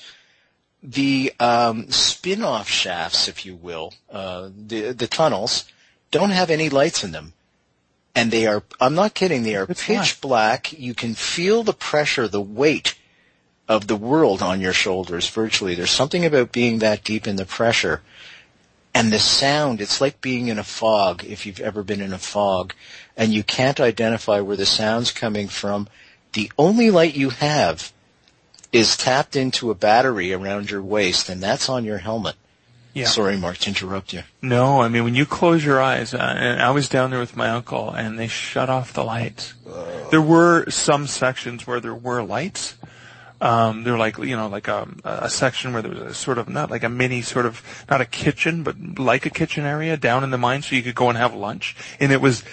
the um spin-off shafts, if you will, uh the the tunnels, don't have any lights in them. And they are, I'm not kidding, they are it's pitch black. You can feel the pressure, the weight of the world on your shoulders virtually. There's something about being that deep in the pressure. And the sound, it's like being in a fog, if you've ever been in a fog, and you can't identify where the sound's coming from. The only light you have is tapped into a battery around your waist, and that's on your helmet. Yeah. Sorry, Mark, to interrupt you. No, I mean, when you close your eyes, uh, and I was down there with my uncle, and they shut off the lights. Uh, there were some sections where there were lights. Um, they're like, you know, like a, a section where there was a sort of, not like a mini sort of, not a kitchen, but like a kitchen area down in the mine so you could go and have lunch. And it was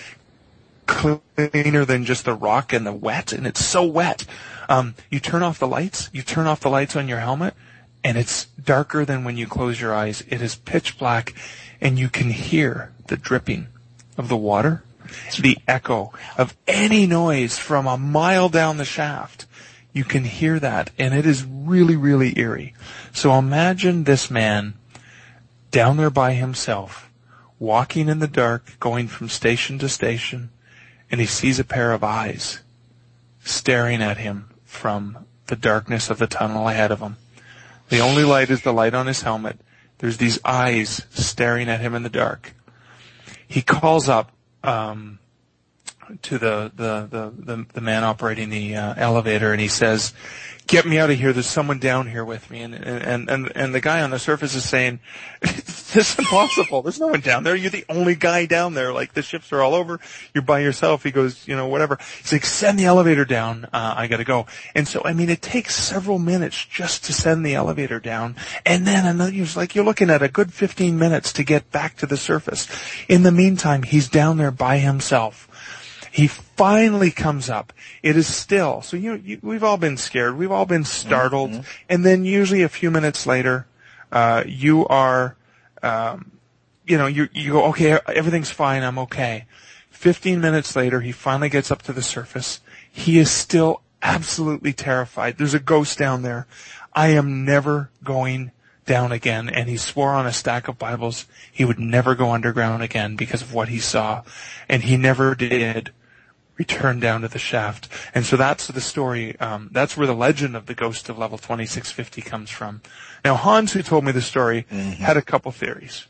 cleaner than just the rock and the wet, and it's so wet. Um, you turn off the lights, you turn off the lights on your helmet, and it's darker than when you close your eyes. It is pitch black, and you can hear the dripping of the water, the echo of any noise from a mile down the shaft. You can hear that, and it is really, really eerie. So imagine this man down there by himself, walking in the dark, going from station to station, and he sees a pair of eyes staring at him from the darkness of the tunnel ahead of him. The only light is the light on his helmet. There's these eyes staring at him in the dark. He calls up um, to the, the, the, the, the man operating the uh, elevator, and he says, "Get me out of here. There's someone down here with me." And and and, and the guy on the surface is saying, "This is impossible. There's no one down there. You're the only guy down there. Like, the ships are all over. You're by yourself." He goes, you know, whatever. He's like, "Send the elevator down. Uh, I gotta go." And so, I mean, it takes several minutes just to send the elevator down. And then another, it's like you're looking at a good fifteen minutes to get back to the surface. In the meantime, he's down there by himself. He finally comes up. It is still. So you, you we've all been scared. We've all been startled. Mm-hmm. And then usually a few minutes later, uh, you are, um, you know, you, you go, okay, everything's fine. I'm okay. Fifteen minutes later, he finally gets up to the surface. He is still absolutely terrified. There's a ghost down there. I am never going down again. And he swore on a stack of Bibles he would never go underground again because of what he saw. And he never did return down to the shaft. And so that's the story. Um, that's where the legend of the ghost of level twenty-six fifty comes from. Now, Hans, who told me the story, mm-hmm. had a couple theories.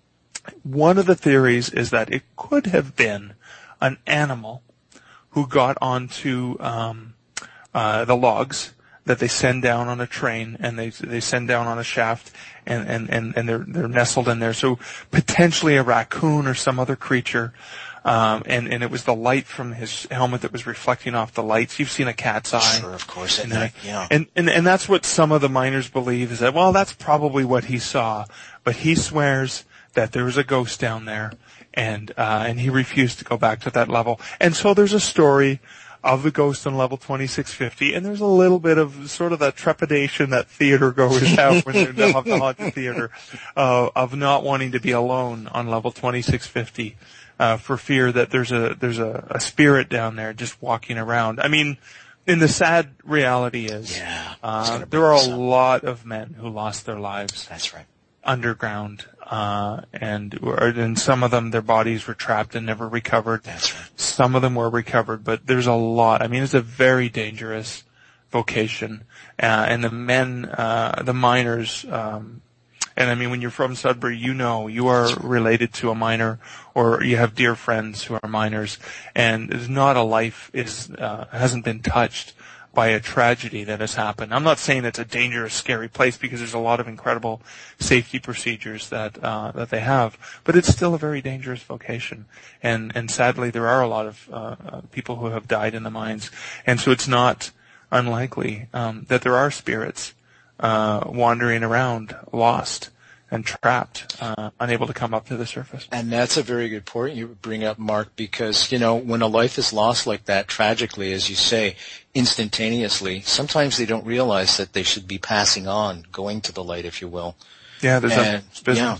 One of the theories is that it could have been an animal who got onto um, uh, the logs that they send down on a train, and they they send down on a shaft, and and and, and they're they're nestled in there. So potentially a raccoon or some other creature. Um, and, and it was the light from his helmet that was reflecting off the lights. You've seen a cat's eye. Sure, of course. And, that, yeah. and, and, and that's what some of the miners believe, is that, well, that's probably what he saw. But he swears that there was a ghost down there, and, uh, and he refused to go back to that level. And so there's a story of the ghost on level twenty-six fifty, and there's a little bit of sort of that trepidation that theater goers have when they're in the haunted theater, uh, of not wanting to be alone on level twenty-six fifty, uh, for fear that there's a, there's a, a spirit down there just walking around. I mean, and the sad reality is, yeah, uh, there are a lot of men who lost their lives. That's right. Underground, uh, and, and some of them, their bodies were trapped and never recovered. That's right. Some of them were recovered, but there's a lot. I mean, it's a very dangerous vocation, uh, and the men, uh, the miners, um, and I mean, when you're from Sudbury, you know, you are related to a miner, or you have dear friends who are miners, and there's not a life is, uh, hasn't been touched by a tragedy that has happened. I'm not saying it's a dangerous, scary place, because there's a lot of incredible safety procedures that uh, that they have, but it's still a very dangerous vocation. And and sadly, there are a lot of uh, uh, people who have died in the mines, and so it's not unlikely um, that there are spirits uh, wandering around, lost and trapped, uh, unable to come up to the surface. And that's a very good point you bring up, Mark, because, you know, when a life is lost like that, tragically, as you say, instantaneously, sometimes they don't realize that they should be passing on, going to the light, if you will. Yeah, there's and, a yeah.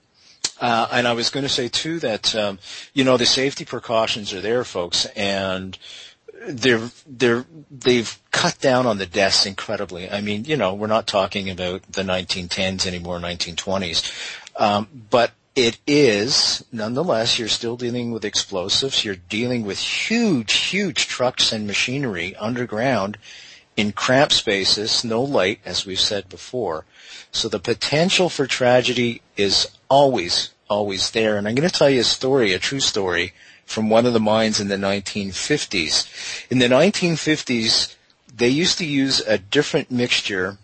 Uh, and I was going to say, too, that, um, you know, the safety precautions are there, folks, and they're, they're, they've cut down on the deaths incredibly. I mean, you know, we're not talking about the nineteen tens anymore, nineteen twenties. Um, but it is, nonetheless, you're still dealing with explosives. You're dealing with huge, huge trucks and machinery underground in cramped spaces, no light, as we've said before. So the potential for tragedy is always, always there. And I'm going to tell you a story, a true story, from one of the mines in the nineteen fifties. In the nineteen fifties, they used to use a different mixture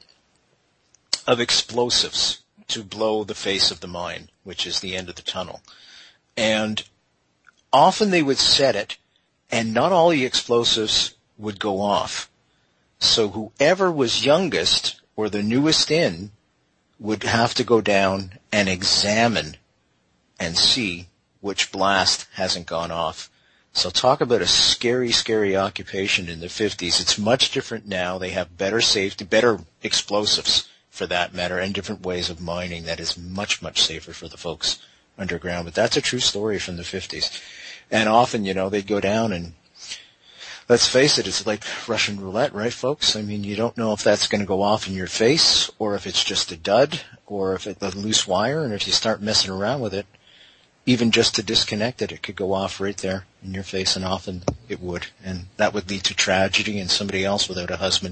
of explosives to blow the face of the mine, which is the end of the tunnel. And often they would set it, and not all the explosives would go off. So whoever was youngest or the newest in would have to go down and examine and see which blast hasn't gone off. So talk about a scary, scary occupation in the fifties. It's much different now. They have better safety, better explosives for that matter, and different ways of mining that is much, much safer for the folks underground. But that's a true story from the fifties. And often, you know, they'd go down and, let's face it, it's like Russian roulette, right, folks? I mean, you don't know if that's going to go off in your face, or if it's just a dud, or if it's a loose wire, and if you start messing around with it, even just to disconnect it, it could go off right there in your face, and often it would. And that would lead to tragedy and somebody else without a husband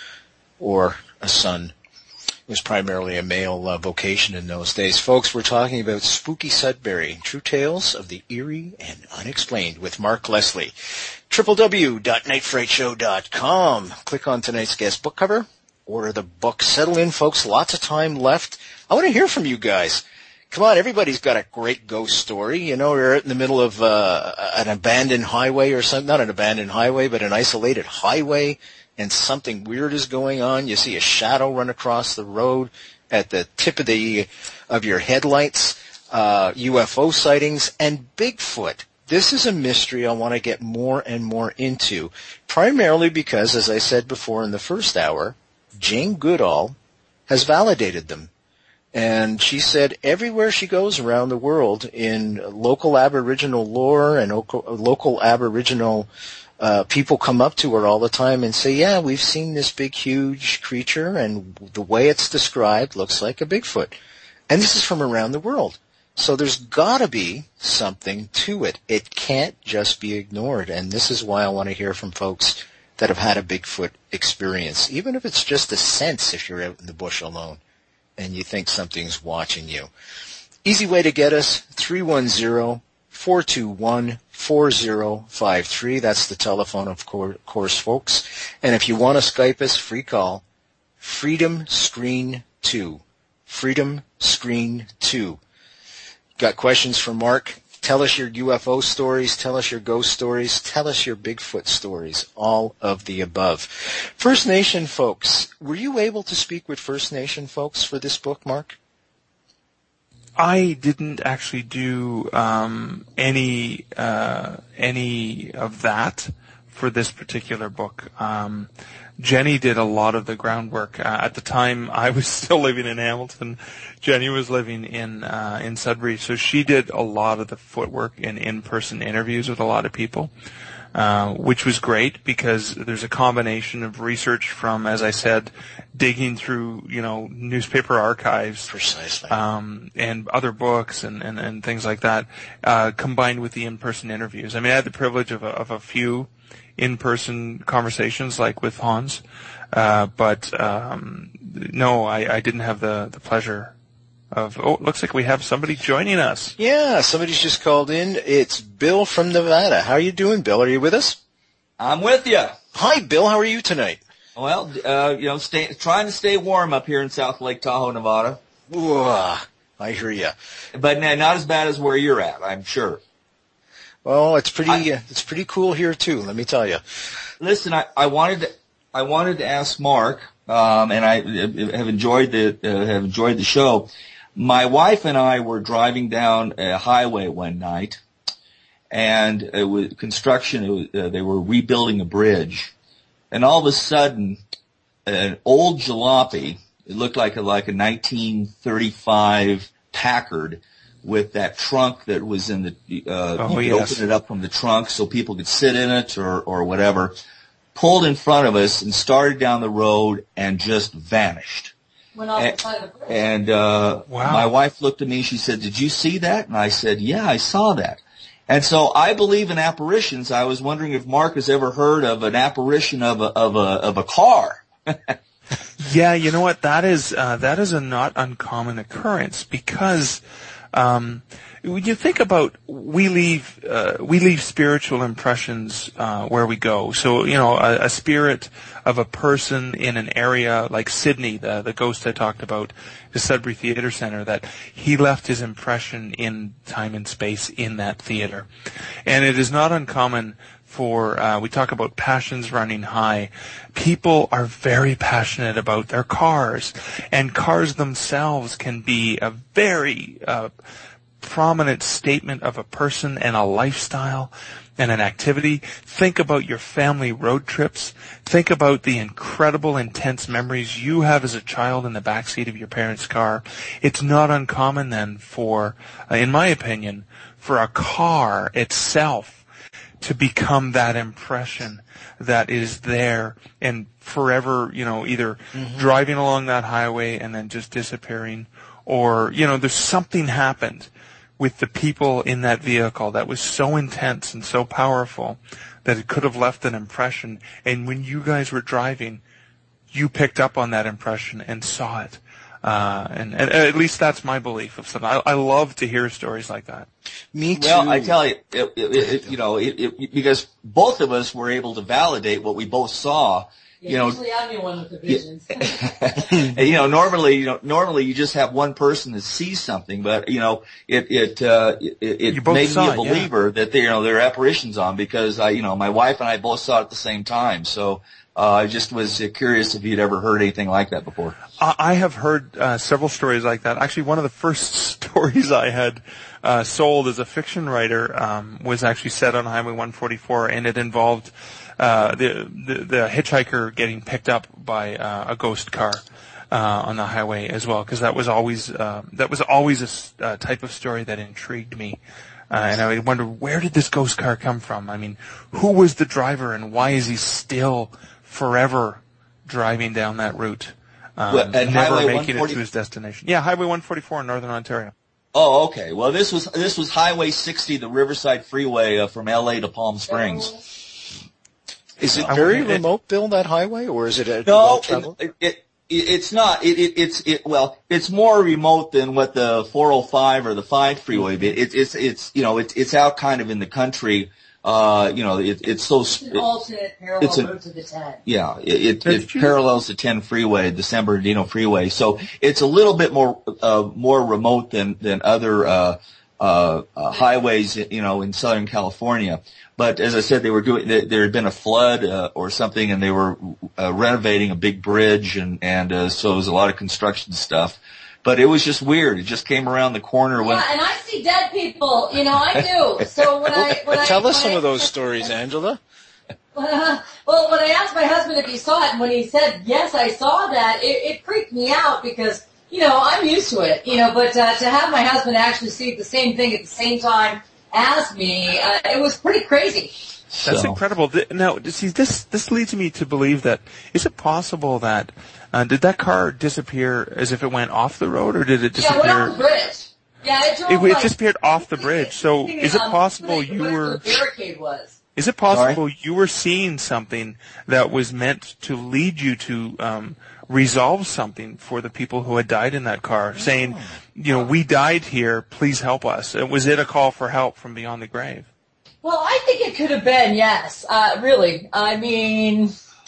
or a son. It was primarily a male uh, vocation in those days. Folks, we're talking about Spooky Sudbury, True Tales of the Eerie and Unexplained with Mark Leslie. w w w dot night fright show dot com. Click on tonight's guest book cover. Order the book. Settle in, folks. Lots of time left. I want to hear from you guys. Come on, everybody's got a great ghost story. You know, you're in the middle of uh, an abandoned highway or something. Not an abandoned highway, but an isolated highway, and something weird is going on. You see a shadow run across the road at the tip of the of your headlights, uh, U F O sightings, and Bigfoot. This is a mystery I want to get more and more into, primarily because, as I said before in the first hour, Jane Goodall has validated them. And she said everywhere she goes around the world in local Aboriginal lore and local, local Aboriginal uh, people come up to her all the time and say, yeah, we've seen this big, huge creature, and the way it's described looks like a Bigfoot. And this is from around the world. So there's got to be something to it. It can't just be ignored. And this is why I want to hear from folks that have had a Bigfoot experience, even if it's just a sense if you're out in the bush alone and you think something's watching you. Easy way to get us, three one zero, four two one, four zero five three. That's the telephone, of course, folks. And if you want to Skype us, free call, Freedom Screen two. Freedom Screen two. Got questions for Mark? Tell us your U F O stories. Tell us your ghost stories. Tell us your Bigfoot stories. All of the above. First Nation folks, were you able to speak with First Nation folks for this book, Mark? I didn't actually do um, any uh, any of that for this particular book. Um, Jenny did a lot of the groundwork. Uh, at the time, I was still living in Hamilton. Jenny was living in uh, in Sudbury, so she did a lot of the footwork and in-person interviews with a lot of people, uh, which was great because there's a combination of research from, as I said, digging through, you know, newspaper archives, precisely, um, and other books and, and, and things like that, uh, combined with the in-person interviews. I mean, I had the privilege of a, of a few in-person conversations, like with Hans, uh, but um, no, I, I didn't have the, the pleasure of. Oh, it looks like we have somebody joining us. Yeah, somebody's just called in. It's Bill from Nevada. How are you doing, Bill? Are you with us? I'm with you. Hi, Bill. How are you tonight? Well, uh, you know, stay, trying to stay warm up here in South Lake Tahoe, Nevada. Ooh, I hear you. But not as bad as where you're at, I'm sure. Well, it's pretty. I, uh, it's pretty cool here too. Let me tell you. Listen, I, I wanted to. I wanted to ask Mark, um, and I have enjoyed the uh, have enjoyed the show. My wife and I were driving down a highway one night, and it was construction. It was, uh, they were rebuilding a bridge, and all of a sudden, an old jalopy. It looked like a like a nineteen thirty-five Packard with that trunk that was in the, uh, oh, you could yes. open it up from the trunk so people could sit in it or, or whatever, pulled in front of us and started down the road and just vanished. Went off and, the side of the bridge. And, uh, wow. my wife looked at me, she said, did you see that? And I said, yeah, I saw that. And so I believe in apparitions. I was wondering if Mark has ever heard of an apparition of a, of a, of a car. Yeah, you know what? That is, uh, that is a not uncommon occurrence because, Um, when you think about, we leave, uh, we leave spiritual impressions, uh, where we go. So, you know, a, a spirit of a person in an area like Sydney, the, the ghost I talked about, the Sudbury Theatre Centre, that he left his impression in time and space in that theatre. And it is not uncommon for, uh, we talk about passions running high. People are very passionate about their cars, and cars themselves can be a very, uh, prominent statement of a person and a lifestyle and an activity. Think about your family road trips. Think about the incredible, intense memories you have as a child in the backseat of your parents' car. It's not uncommon then for, uh, in my opinion, for a car itself to become that impression that is there and forever, you know, either mm-hmm. driving along that highway and then just disappearing, or, you know, there's something happened with the people in that vehicle that was so intense and so powerful that it could have left an impression. And when you guys were driving, you picked up on that impression and saw it. Uh, and, and at least that's my belief of something. I, I love to hear stories like that. Me too. Well, I tell you, it, it, it, you know, it, it, because both of us were able to validate what we both saw. Yeah, you know, usually I'm the one with the visions. and, you know, normally, you know, normally you just have one person that sees something, but you know, it it uh, it, it made saw me a it, believer yeah. that they, you know, there are apparitions on because I, you know, my wife and I both saw it at the same time. So uh, I just was uh, curious if you'd ever heard anything like that before. I have heard uh, several stories like that. Actually, one of the first stories I had uh, sold as a fiction writer um, was actually set on Highway one forty-four, and it involved uh, the, the the hitchhiker getting picked up by uh, a ghost car uh, on the highway as well, because that was always uh, that was always a uh, type of story that intrigued me. Uh, and I wondered, where did this ghost car come from? I mean, who was the driver, and why is he still forever driving down that route? Um, well, and never Highway making one forty it to his destination. Yeah, Highway one forty-four in Northern Ontario. Oh, okay. Well, this was this was Highway sixty, the Riverside Freeway uh, from L A to Palm Springs. Is it I- very it- remote, Bill, that highway, or is it a No, well-traveled? it, it, it, it's not. It, it, it's it. Well, it's more remote than what the four oh five or the five freeway. It, it, it's it's you know it's it's out kind of in the country. Uh, you know, it, it's so. It's an alternate parallel it's a- route to the ten. Yeah, it, it, Did it you- parallels the ten freeway, the San Bernardino freeway. So it's a little bit more, uh, more remote than, than other, uh, uh, uh, highways, you know, in Southern California. But as I said, they were doing, there, there had been a flood, uh, or something, and they were, uh, renovating a big bridge, and, and, uh, so it was a lot of construction stuff. But it was just weird. It just came around the corner when. Yeah, and I see dead people. You know, I do. So when I when I Tell us when some I- of those stories, Angela. Uh, well, when I asked my husband if he saw it, and when he said, yes, I saw that, it, it freaked me out because, you know, I'm used to it, you know, but uh, to have my husband actually see the same thing at the same time as me, uh, it was pretty crazy. That's So. incredible. Th- Now, see, this this leads me to believe that, is it possible that, uh, did that car disappear as if it went off the road, or did it Yeah, it went disappear? off the bridge. Yeah, it drove It, it like, disappeared off the bridge. So, is it um, possible like you whatever were... the barricade was. Is it possible you were seeing something that was meant to lead you to um, resolve something for the people who had died in that car, saying, you know, we died here, please help us? Was it a call for help from beyond the grave? Well, I think it could have been, yes. Uh, really. I mean,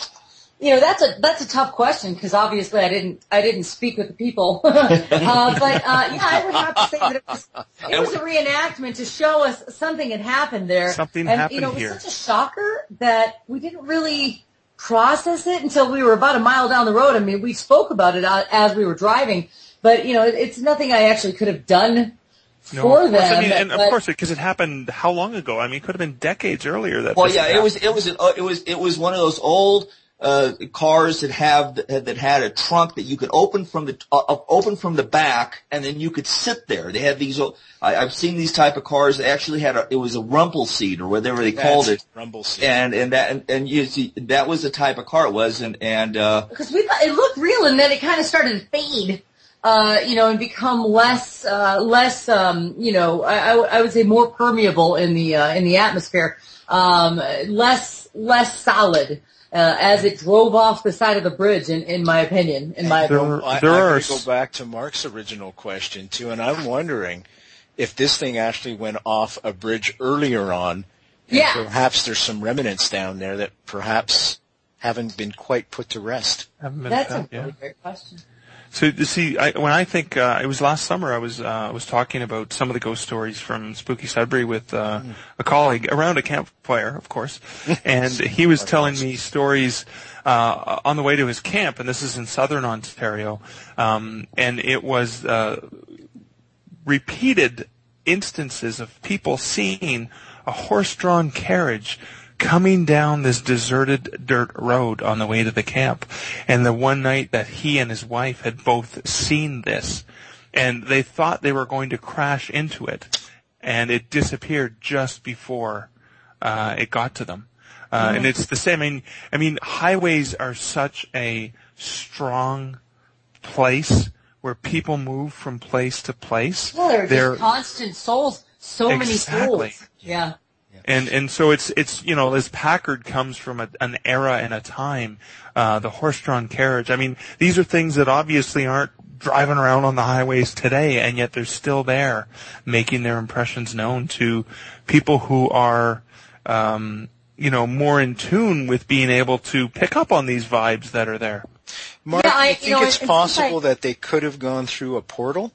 you know, that's a that's a tough question because obviously I didn't I didn't speak with the people. uh, but uh, yeah, I would have to say that it was it was a reenactment to show us something had happened there. Something and, happened you know, it was here. such a shocker that we didn't really process it until we were about a mile down the road. I mean, we spoke about it as we were driving, but you know, it's nothing I actually could have done. No, For of course. them, I mean, and but, of course, because it happened how long ago? I mean, it could have been decades earlier that. Well, this yeah, happened. it was it was an, uh, it was it was one of those old uh cars that have that had a trunk that you could open from the uh, open from the back, and then you could sit there. They had these. I, I've seen these type of cars. They actually had a. It was a rumble seat or whatever they called That's it. rumble seat. And and that and, and you see that was the type of car it was, and and uh because we thought it looked real, and then it kind of started to fade. Uh, you know, and become less, uh, less, um, you know, I, I would say more permeable in the, uh, in the atmosphere, um, less, less solid, uh, as it drove off the side of the bridge, in, in my opinion, in my There opinion. are- I, there I'm are going s- to go back to Mark's original question too, and I'm wondering if this thing actually went off a bridge earlier on. And Yeah. perhaps there's some remnants down there that perhaps haven't been quite put to rest. Haven't been That's a found, yeah. really great question. So you see, I, when I think uh, it was last summer, I was uh, was talking about some of the ghost stories from Spooky Sudbury with uh, a colleague around a campfire, of course, and he was telling me stories uh, on the way to his camp, and this is in southern Ontario, um, and it was uh, repeated instances of people seeing a horse-drawn carriage coming down this deserted dirt road on the way to the camp. And the one night that he and his wife had both seen this, and they thought they were going to crash into it, and it disappeared just before uh, it got to them. Uh, and it's the same. I mean, I mean, highways are such a strong place where people move from place to place. Well, they're, They're just constant souls, so Exactly. many souls. Yeah. And and so it's it's you know, as Packard comes from a, an era and a time, uh, the horse-drawn carriage. I mean, these are things that obviously aren't driving around on the highways today, and yet they're still there, making their impressions known to people who are, um, you know, more in tune with being able to pick up on these vibes that are there. Mark, Yeah, I- do you you think know, it's it- it possible seems like- that they could have gone through a portal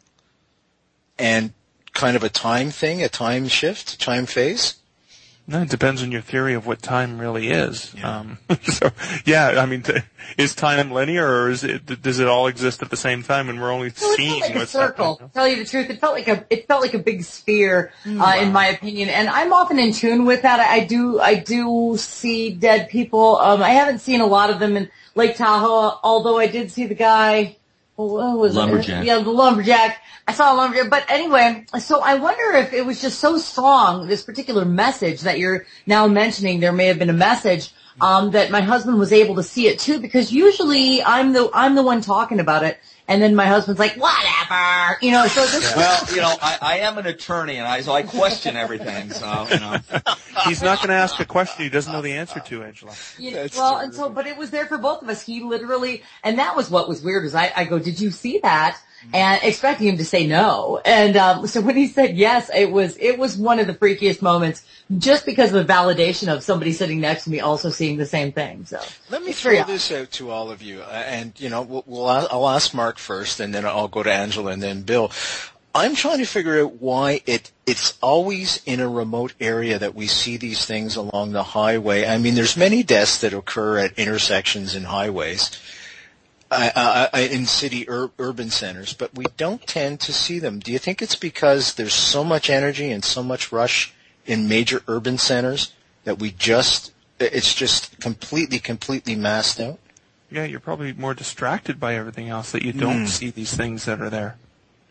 and kind of a time thing, a time shift, time phase? No, it depends on your theory of what time really is. Yeah. Um, so, yeah, I mean, t- is time linear, or is it, does it all exist at the same time, and we're only Well, it seeing felt like a what's circle. happening? To tell you the truth, it felt like a it felt like a big sphere, uh, in my opinion. And I'm often in tune with that. I, I do I do see dead people. Um, I haven't seen a lot of them in Lake Tahoe, although I did see the guy. What was Lumberjack. it? Yeah, the lumberjack. I saw a lumberjack. But anyway, so I wonder if it was just so strong, this particular message that you're now mentioning. There may have been a message um, that my husband was able to see it too, because usually I'm the I'm the one talking about it, and then my husband's like, whatever, you know. So this well, you know, I, I am an attorney, and I so I question everything. So you know, He's not going to ask a question he doesn't know the answer to, Angela. You know, That's well, true. and so, but it was there for both of us. He literally, and that was what was weird is I, I go, did you see that? And expecting him to say no. And, um, so when he said yes, it was, it was one of the freakiest moments just because of the validation of somebody sitting next to me also seeing the same thing. So Let me it's very throw odd. this out to all of you, uh, and you know, we'll, we'll, I'll ask Mark first, and then I'll go to Angela, and then Bill. I'm trying to figure out why it it's always in a remote area that we see these things along the highway. I mean, there's many deaths that occur at intersections in highways, uh, uh, in city ur- urban centers, but we don't tend to see them. Do you think it's because there's so much energy and so much rush in major urban centers that we just It's just completely, completely masked out. Yeah, you're probably more distracted by everything else that you don't Mm. see these things that are there.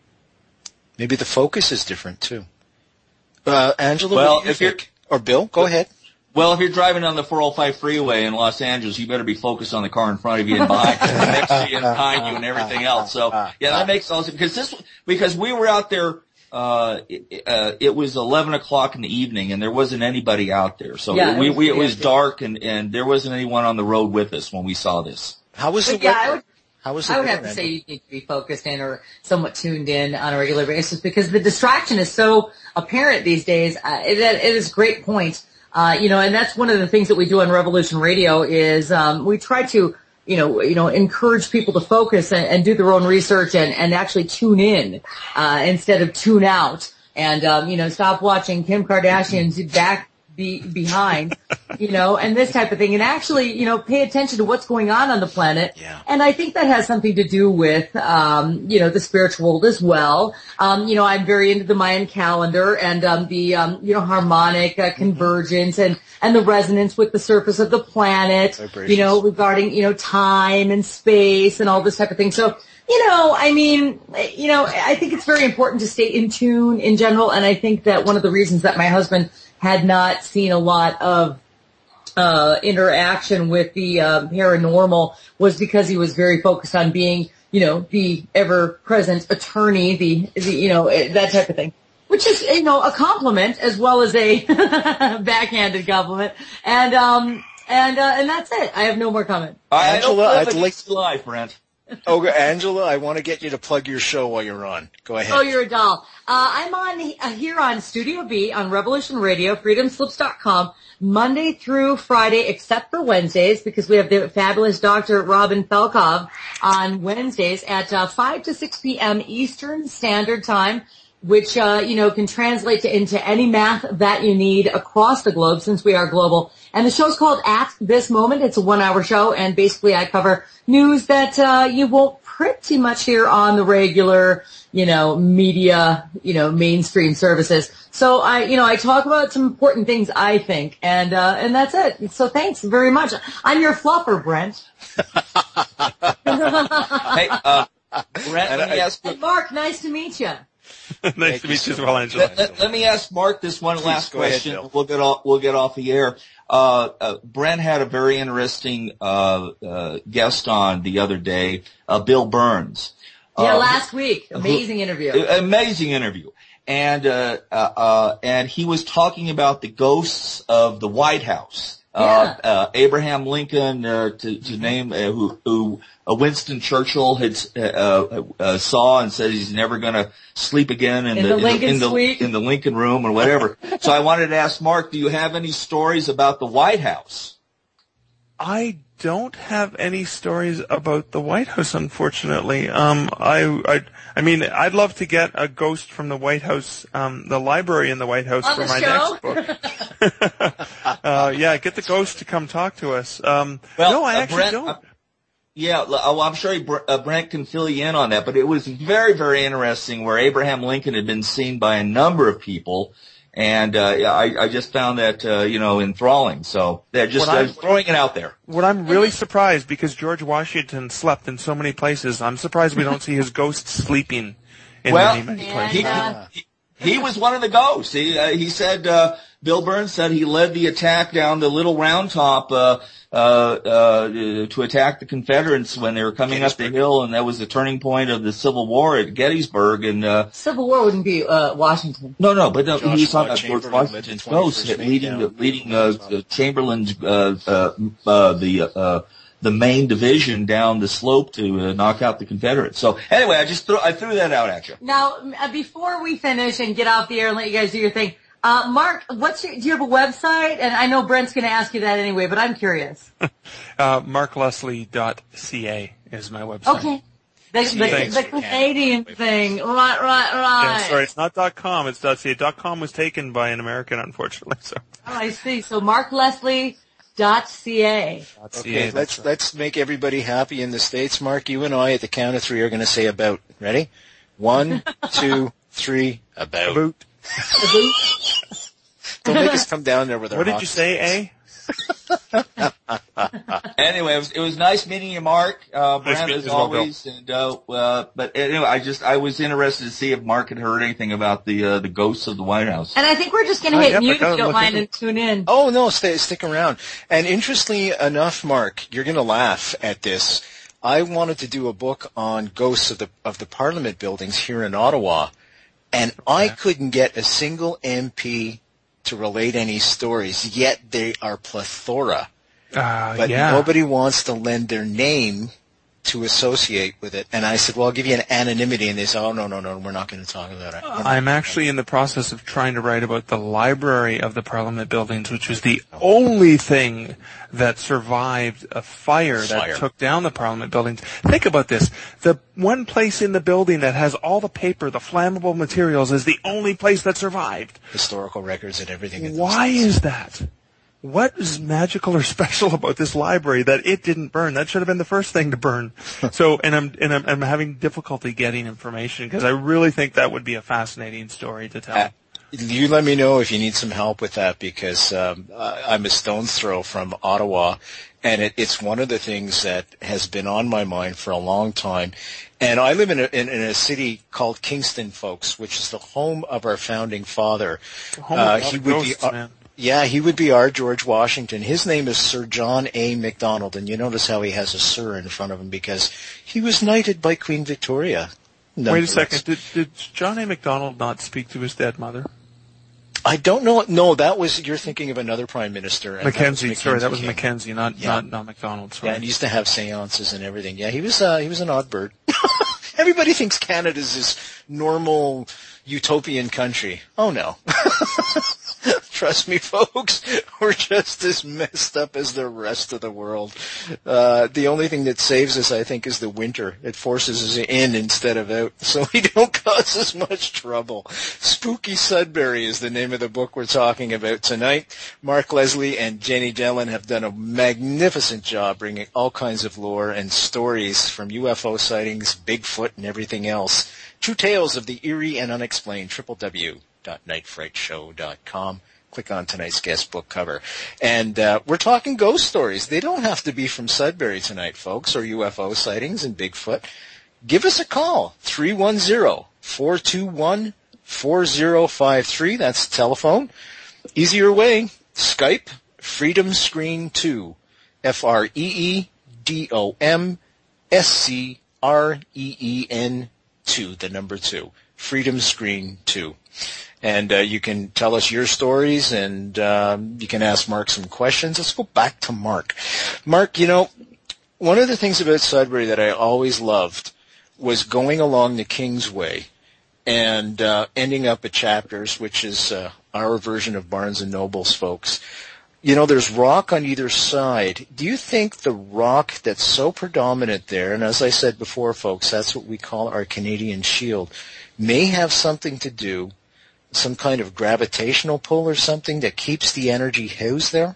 Maybe the focus is different too. Uh, Angela, Well, what do you if you're- think? Or Bill, go ahead. Well, if you're driving on the four oh five freeway in Los Angeles, you better be focused on the car in front of you and behind, next to you and behind you and everything else. So, yeah, that makes all sense. Because this, because we were out there, uh, it, uh, it was eleven o'clock in the evening and there wasn't anybody out there. So Yeah, we, it was we, it was weird. dark and, and there wasn't anyone on the road with us when we saw this. How was the But yeah, weather? I would, How was the I would weather, have to say Angela? you need to be focused in or somewhat tuned in on a regular basis because the distraction is so apparent these days. Uh, it, it is a great point. Uh, you know, and that's one of the things that we do on Revolution Radio is um, we try to, you know, you know, encourage people to focus and, and do their own research and, and actually tune in uh, instead of tune out. And um, you know, stop watching Kim Kardashian's back be behind, you know, and this type of thing, and actually, you know, pay attention to what's going on on the planet. Yeah. And I think that has something to do with, um, you know, the spiritual world as well. Um, you know, I'm very into the Mayan calendar and um, the, um, you know, harmonic uh, convergence and and the resonance with the surface of the planet. Vibrations. You know, regarding you know time and space and all this type of thing. So. You know, I mean, you know, I think it's very important to stay in tune in general, and I think that one of the reasons that my husband had not seen a lot of uh interaction with the um, paranormal was because he was very focused on being, you know, the ever-present attorney, the, the you know, that type of thing. Which is, you know, a compliment as well as a backhanded compliment. And, um, and, uh, and that's it. I have no more comment. I Angela, don't I'd live in like- this life, Brent. Oh, Angela, I want to get you to plug your show while you're on. Go ahead. Oh, you're a doll. Uh, I'm on uh, here on Studio B on Revolution Radio, freedom slips dot com, Monday through Friday, except for Wednesdays, because we have the fabulous Doctor Robin Felkov on Wednesdays at uh, five to six p.m. Eastern Standard Time, which, uh, you know, can translate to, into any math that you need across the globe since we are global. And the show's called At This Moment. It's a one-hour show, and basically I cover news that uh, you won't pretty much hear on the regular, you know, media, you know, mainstream services. So I, you know, I talk about some important things, I think, and uh, and that's it. So thanks very much. I'm your fluffer, Brent. Hey, uh, Brent, let me ask you. And Mark, nice to meet you. Nice Thank to you meet you so as well, much. Angela. Let, let, let me ask Mark this one last go ahead, question. Bill. We'll get off. We'll get off the air. Uh, uh, Brent had a very interesting uh, uh, guest on the other day, uh, Bill Burns. Yeah, Uh, last week. Amazing interview. Amazing interview, and uh, uh, uh, and he was talking about the ghosts of the White House. Uh, uh, Abraham Lincoln, uh, to, to name, uh, who, who uh, Winston Churchill had, uh, uh, uh, saw and said he's never gonna sleep again in, In the, the Lincoln in the, suite? in the Lincoln room or whatever. So I wanted to ask Mark, do you have any stories about the White House? I don't have any stories about the White House, unfortunately. Um, I, I, I mean, I'd love to get a ghost from the White House, um, the library in the White House On for the my show? next book. uh, yeah, get the ghost to come talk to us. Um, Well, no, I uh, actually Brent, don't. uh, Yeah, well, I'm sure Br- uh, Brent can fill you in on that, but it was very, very interesting where Abraham Lincoln had been seen by a number of people, and uh, yeah, I, I just found that uh, you know enthralling. So they're just What uh, I'm- throwing it out there. What I'm really surprised, because George Washington slept in so many places, I'm surprised we don't see his ghost sleeping in Well, many, many and, places. He, uh, he he was one of the ghosts. He uh, he said uh, Bill Burns said he led the attack down the Little Round Top uh, uh, uh, to attack the Confederates when they were coming up the hill, and that was the turning point of the Civil War at Gettysburg. And uh, Civil War wouldn't be uh, Washington. no, no, but no, Joshua he was talking about George Chamberlain led the Washington's twenty-first ghost Maine leading the down. leading uh, uh, Chamberlain's uh, uh, uh, the uh, the main division down the slope to uh, knock out the Confederates. So anyway, I just threw, I threw that out at you. Now, uh, before we finish and get off the air and let you guys do your thing, uh, Mark, what's your, do you have a website? And I know Brent's going to ask you that anyway, but I'm curious. Uh, mark leslie dot c a is my website. Okay. The, the, Thanks. the Canadian thing. Right, right, right. Yeah, sorry, it's not .com, it's .ca. .com was taken by an American, unfortunately. So. Oh, I see. So mark leslie dot c a. Okay, let's let's make everybody happy in the States. Mark, you and I at the count of three are going to say about. Ready? One, two, three. About. About. Don't make us come down there with our. What did you hawks. say, eh? Anyway, it was, it was nice meeting you, Mark. Uh, Nice Brent, meeting as you as well, always. And, uh, uh, but anyway, I just, I was interested to see if Mark had heard anything about the, uh, the ghosts of the White House. And I think we're just going to Uh, hit yep, I mute if gotta you don't look mind into and tune in. Oh no, stay, stick around. And interestingly enough, Mark, you're going to laugh at this. I wanted to do a book on ghosts of the of the Parliament buildings here in Ottawa, and I couldn't get a single M P to relate any stories. Yet they are plethora. Uh, But yeah. nobody wants to lend their name to associate with it. And I said, well, I'll give you an anonymity. And they said, oh, no, no, no, we're not going to talk about it. We're not I'm actually in the process of trying to write about the library of the Parliament buildings, which was the only thing that survived a fire that Fire. took down the Parliament buildings. Think about this. The one place in the building that has all the paper, the flammable materials, is the only place that survived. historical records and everything. in those Why things. is that? What is magical or special about this library that it didn't burn? That should have been the first thing to burn. So, and I'm and I'm, I'm having difficulty getting information because I really think that would be a fascinating story to tell. Uh, you let me know if you need some help with that, because um, uh, I'm a stone's throw from Ottawa, and it, it's one of the things that has been on my mind for a long time. And I live in a, in, in a city called Kingston, folks, which is the home of our founding father. Home of Uh, a lot he of would ghosts, be. Uh, man. Yeah, he would be our George Washington. His name is Sir John A. Macdonald, and you notice how he has a Sir in front of him because he was knighted by Queen Victoria. Wait a Nonetheless. second. Did, did John A. Macdonald not speak to his dead mother? I don't know. No, that was, you're thinking of another prime minister. and that was Mackenzie. Sorry, that was King. Mackenzie, not Yeah. not not Macdonald. Sorry. Yeah, and he used to have seances and everything. Yeah, he was uh, he was an odd bird. Everybody thinks Canada's this normal utopian country. Oh no. Trust me, folks, we're just as messed up as the rest of the world. Uh, the only thing that saves us, I think, is the winter. It forces us in instead of out, so we don't cause as much trouble. Spooky Sudbury is the name of the book we're talking about tonight. Mark Leslie and Jenny Dellin have done a magnificent job bringing all kinds of lore and stories from U F O sightings, Bigfoot, and everything else. True tales of the eerie and unexplained. w w w dot night fright show dot com. Click on tonight's guest book cover. And uh, we're talking ghost stories. They don't have to be from Sudbury tonight, folks, or U F O sightings and Bigfoot. Give us a call, three one zero, four two one, four zero five three. That's the telephone. Easier way, Skype, Freedom Screen two, F R E E D O M S C R E E N two, the number two, Freedom Screen two. And uh, you can tell us your stories, and um, you can ask Mark some questions. Let's go back to Mark. Mark, you know, one of the things about Sudbury that I always loved was going along the Kingsway and uh, ending up at Chapters, which is uh, our version of Barnes and Noble's, folks. You know, there's rock on either side. Do you think the rock that's so predominant there, and as I said before, folks, that's what we call our Canadian shield, may have something to do, some kind of gravitational pull or something that keeps the energy housed there?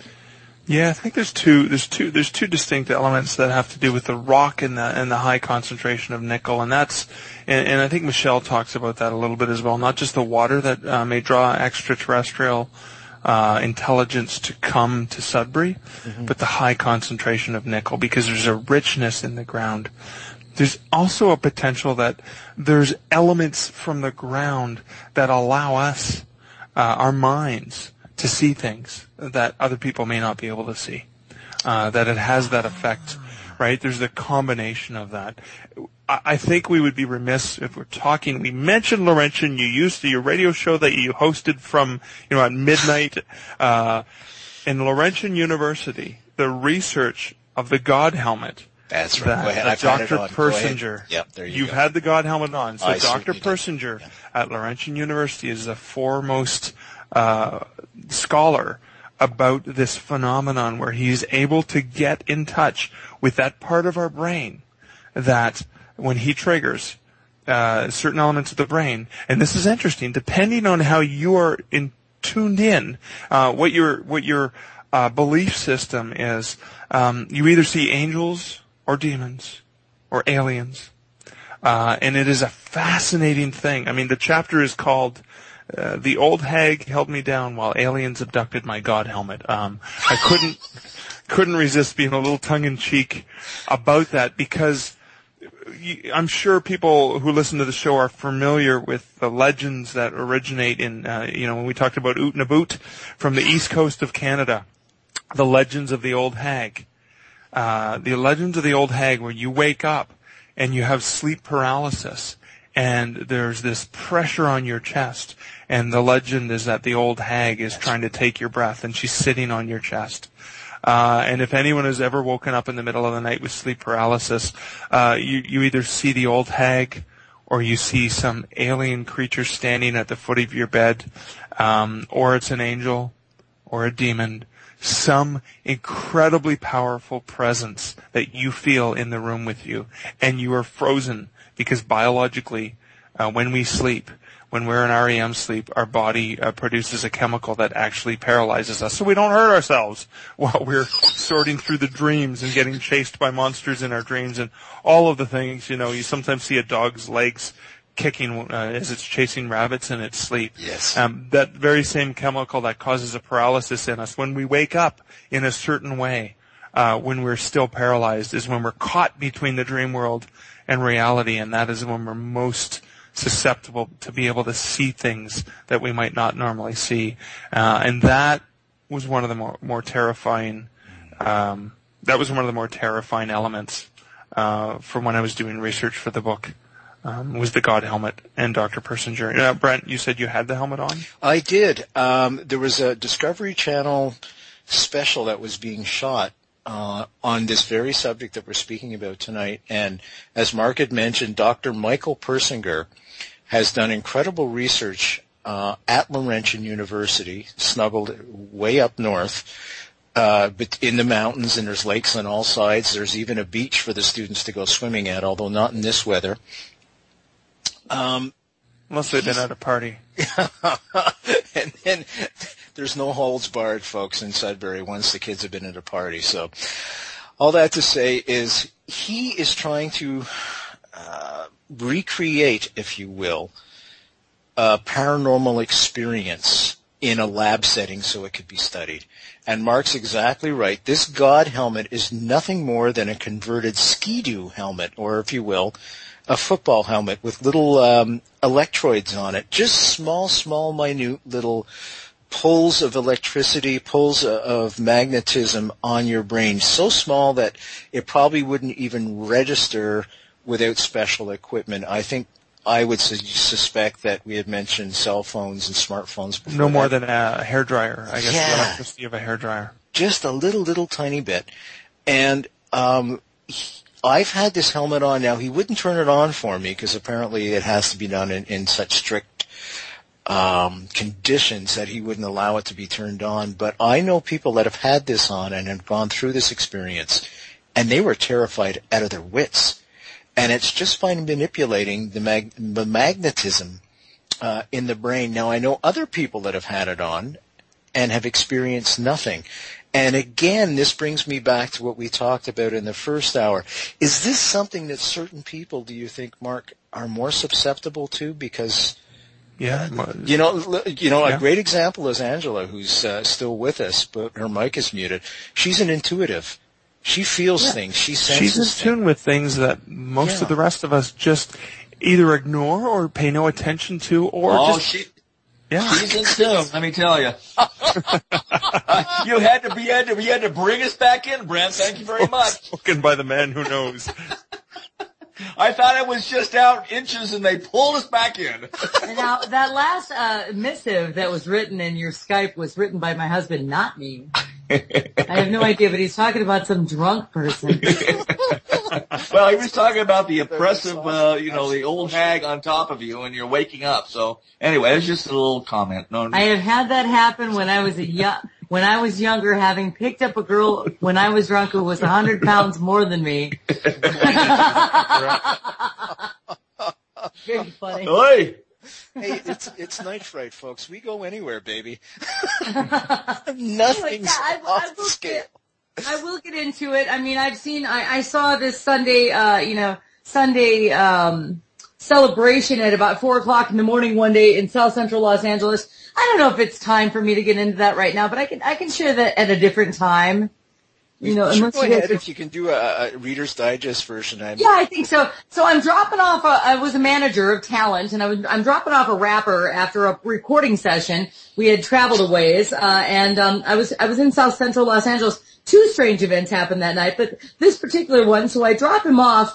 Yeah, I think there's two. There's two. There's two distinct elements that have to do with the rock and the and the high concentration of nickel, and that's. And, and I think Michelle talks about that a little bit as well. Not just the water that uh, may draw extraterrestrial uh, intelligence to come to Sudbury, mm-hmm. but the high concentration of nickel, because there's a richness in the ground. There's also a potential that there's elements from the ground that allow us, uh, our minds, to see things that other people may not be able to see. Uh, that it has that effect, right? There's the combination of that. I, I think we would be remiss if we're talking. We mentioned Laurentian. You used to your radio show that you hosted from, you know, at midnight, uh, in Laurentian University. The research of the God helmet. That's right. That, Go ahead. that I've had it Doctor on. Persinger. Yep, there you You've go. had the God helmet on. So I Doctor certainly did. Persinger Yeah. at Laurentian University is the foremost uh, scholar about this phenomenon where he's able to get in touch with that part of our brain that when he triggers uh, certain elements of the brain, and this is interesting, depending on how you are in, tuned in, uh, what your what your uh, belief system is, um, you either see angels or demons, or aliens. Uh, and it is a fascinating thing. I mean, the chapter is called uh, the old hag held me down while aliens abducted my god helmet. Um, I couldn't couldn't resist being a little tongue-in-cheek about that because I'm sure people who listen to the show are familiar with the legends that originate in, uh, you know, when we talked about Oot Naboot from the east coast of Canada, the legends of the old hag. Uh, the legends of the old hag where you wake up and you have sleep paralysis and there's this pressure on your chest, and the legend is that the old hag is trying to take your breath and she's sitting on your chest. Uh, and if anyone has ever woken up in the middle of the night with sleep paralysis, uh, you, you either see the old hag or you see some alien creature standing at the foot of your bed, um, or it's an angel or a demon, some incredibly powerful presence that you feel in the room with you, and you are frozen because biologically, uh, when we sleep, when we're in R E M sleep, our body uh, produces a chemical that actually paralyzes us so we don't hurt ourselves while we're sorting through the dreams and getting chased by monsters in our dreams and all of the things. You know, you sometimes see a dog's legs kicking uh, as it's chasing rabbits in its sleep. Yes. Um, that very same chemical that causes a paralysis in us when we wake up in a certain way, uh, when we're still paralyzed, is when we're caught between the dream world and reality, and that is when we're most susceptible to be able to see things that we might not normally see. Uh, and that was one of the more, more terrifying, um, that was one of the more terrifying elements, uh, from when I was doing research for the book, um, was the God helmet and Doctor Persinger. Uh, Brent, you said you had the helmet on? I did. Um, there was a Discovery Channel special that was being shot Uh, on this very subject that we're speaking about tonight. And as Mark had mentioned, Doctor Michael Persinger has done incredible research uh, at Laurentian University, snuggled way up north, uh, but in the mountains, and there's lakes on all sides. There's even a beach for the students to go swimming at, although not in this weather. Um, Unless they've been at a party. And then there's no holds barred, folks, in Sudbury once the kids have been at a party. So all that to say is he is trying to uh, recreate, if you will, a paranormal experience in a lab setting so it could be studied. And Mark's exactly right. This God helmet is nothing more than a converted Ski-Doo helmet, or if you will, a football helmet with little um, electrodes on it, just small, small, minute little pulls of electricity, pulls of magnetism on your brain, so small that it probably wouldn't even register without special equipment. I think I would su- suspect that we had mentioned cell phones and smartphones before. No more that. than a hairdryer, I guess, Yeah. the electricity of a hairdryer. Just a little, little tiny bit. And um, he, I've had this helmet on now. He wouldn't turn it on for me because apparently it has to be done in, in such strict um, conditions that he wouldn't allow it to be turned on. But I know people that have had this on and have gone through this experience, and they were terrified out of their wits. And it's just by manipulating the, mag- the magnetism uh, in the brain. Now, I know other people that have had it on and have experienced nothing. And again, this brings me back to what we talked about in the first hour. Is this something that certain people, do you think, Mark, are more susceptible to? Because, yeah, you know, you know, yeah. a great example is Angela, who's uh, still with us, but her mic is muted. She's an intuitive. She feels yeah. things. She senses She's in tune things. with things that most Yeah. of the rest of us just either ignore or pay no attention to, or Oh, just she, yeah. she's in tune. Let me tell you. uh, you had to, you had to, you had to bring us back in, Brent. Thank you very much. Spoken by the man who knows. I thought it was just out inches, and they pulled us back in. Now, that last uh, missive that was written in your Skype was written by my husband, not me. I have no idea, but he's talking about some drunk person. Well, he was talking about the oppressive, uh, you know, the old hag on top of you, and you're waking up. So, anyway, it's just a little comment. No, I have had that happen when I was a young, when I was younger, having picked up a girl when I was drunk who was a hundred pounds more than me. Very funny. Oi! Hey, it's it's Night Fright, folks. We go anywhere, baby. Oh Nothing's I, I, off I the will scale. get, I will get into it. I mean, I've seen, I, I saw this Sunday, uh, you know, Sunday, um, celebration at about four o'clock in the morning one day in South Central Los Angeles. I don't know if it's time for me to get into that right now, but I can I can share that at a different time. You know, unless go you ahead if you can do a, a Reader's Digest version. I'm... Yeah, I think so. So I'm dropping off. A, I was a manager of talent, and I was I'm dropping off a rapper after a recording session. We had traveled a ways, uh, and um, I was I was in South Central Los Angeles. Two strange events happened that night, but this particular one. So I drop him off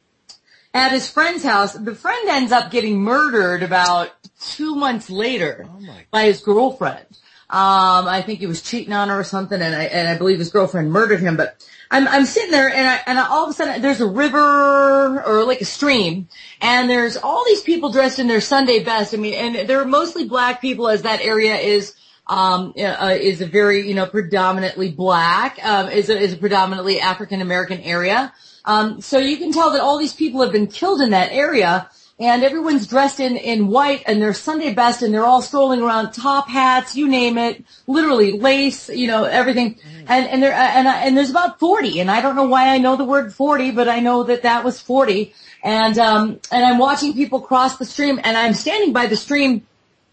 at his friend's house. The friend ends up getting murdered about two months later oh by his girlfriend. Um, I think he was cheating on her or something, and I and I believe his girlfriend murdered him. But I'm I'm sitting there, and I and I, all of a sudden there's a river or like a stream, and there's all these people dressed in their Sunday best. I mean, and they're mostly black people, as that area is um uh, is a very you know predominantly black, um, is a, is a predominantly African American area. Um, so you can tell that all these people have been killed in that area. And everyone's dressed in, in white and their Sunday best, and they're all strolling around, top hats, you name it, literally lace, you know, everything. And, and there, and, and there's about forty, and I don't know why I know the word forty, but I know that that was forty. And, um, and I'm watching people cross the stream, and I'm standing by the stream,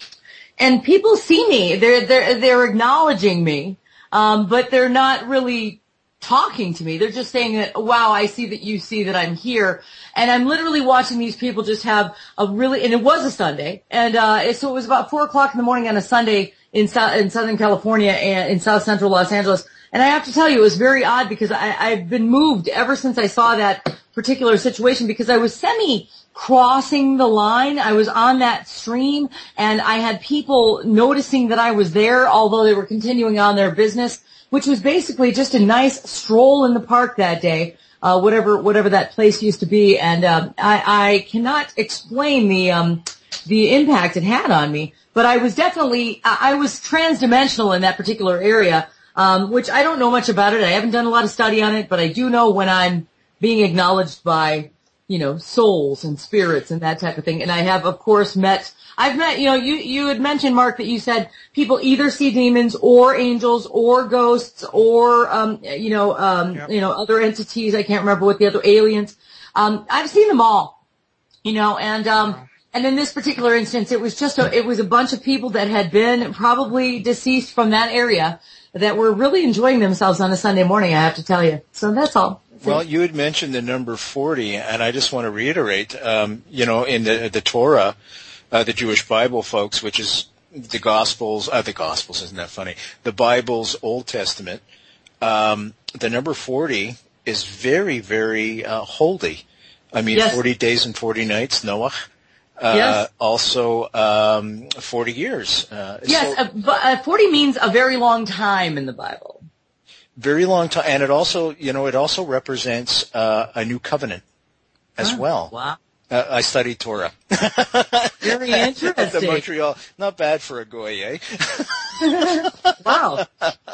and people see me. They're, they're, they're acknowledging me, um, but they're not really talking to me. They're just saying that, wow, I see that you see that I'm here. And I'm literally watching these people just have a really, and it was a Sunday. And, uh, so it was about four o'clock in the morning on a Sunday in South, in Southern California and in South Central Los Angeles. And I have to tell you, it was very odd because I, I've been moved ever since I saw that particular situation because I was semi crossing the line. I was on that stream and I had people noticing that I was there, although they were continuing on their business, which was basically just a nice stroll in the park that day, uh, whatever, whatever that place used to be. And, um, I, I cannot explain the, um, the impact it had on me, but I was definitely, I was transdimensional in that particular area, um, which I don't know much about it. I haven't done a lot of study on it, but I do know when I'm being acknowledged by, you know, souls and spirits and that type of thing. And I have, of course, met, I've met, you know, you, you had mentioned, Mark, that you said people either see demons or angels or ghosts or, um, you know, um, yep. you know, other entities. I can't remember what the other aliens. Um, I've seen them all, you know, and, um, and in this particular instance, it was just a, it was a bunch of people that had been probably deceased from that area that were really enjoying themselves on a Sunday morning, I have to tell you. So that's all. Well, you had mentioned the number forty, and I just want to reiterate, um, you know, in the, the Torah, uh, the Jewish Bible, folks, which is the Gospels, uh, the Gospels, isn't that funny? The Bible's Old Testament, um, the number forty is very, very, uh, holy. I mean, yes. forty days and forty nights, Noah. Uh, yes. Also, um, forty years. Uh, yes, so, uh, uh, forty means a very long time in the Bible. Very long time, and it also, you know, it also represents uh, a new covenant as oh, well. Wow! Uh, I studied Torah. Very interesting. At the Montreal, not bad for a goy, eh? Wow!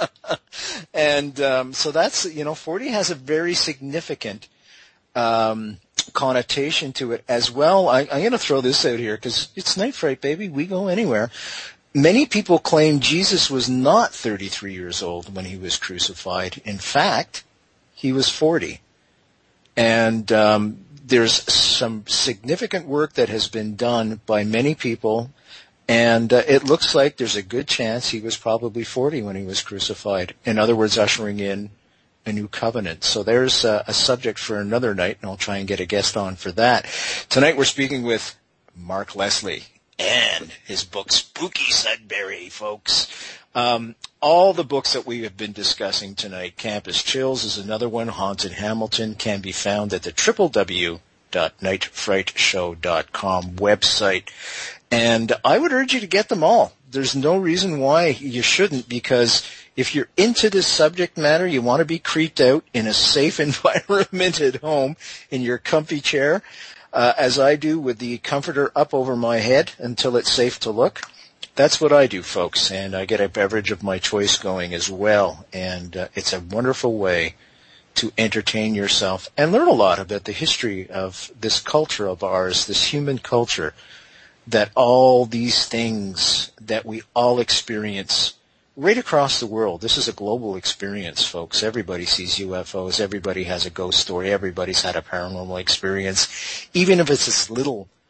And um, so that's, you know, forty has a very significant um, connotation to it as well. I, I'm going to throw this out here because it's Night Fright, baby. We go anywhere. Many people claim Jesus was not thirty-three years old when he was crucified. In fact, he was forty. And um, there's some significant work that has been done by many people, and uh, it looks like there's a good chance he was probably forty when he was crucified. In other words, ushering in a new covenant. So there's uh, a subject for another night, and I'll try and get a guest on for that. Tonight we're speaking with Mark Leslie and his book, Spooky Sudbury, folks. Um, all the books that we have been discussing tonight, Campus Chills is another one, Haunted Hamilton, can be found at the w w w dot night fright show dot com website. And I would urge you to get them all. There's no reason why you shouldn't, because if you're into this subject matter, you want to be creeped out in a safe environment at home in your comfy chair, Uh, as I do with the comforter up over my head until it's safe to look. That's what I do, folks, and I get a beverage of my choice going as well. And uh, it's a wonderful way to entertain yourself and learn a lot about the history of this culture of ours, this human culture, that all these things that we all experience right across the world. This is a global experience, folks. Everybody sees U F Os. Everybody has a ghost story. Everybody's had a paranormal experience. Even if it's this little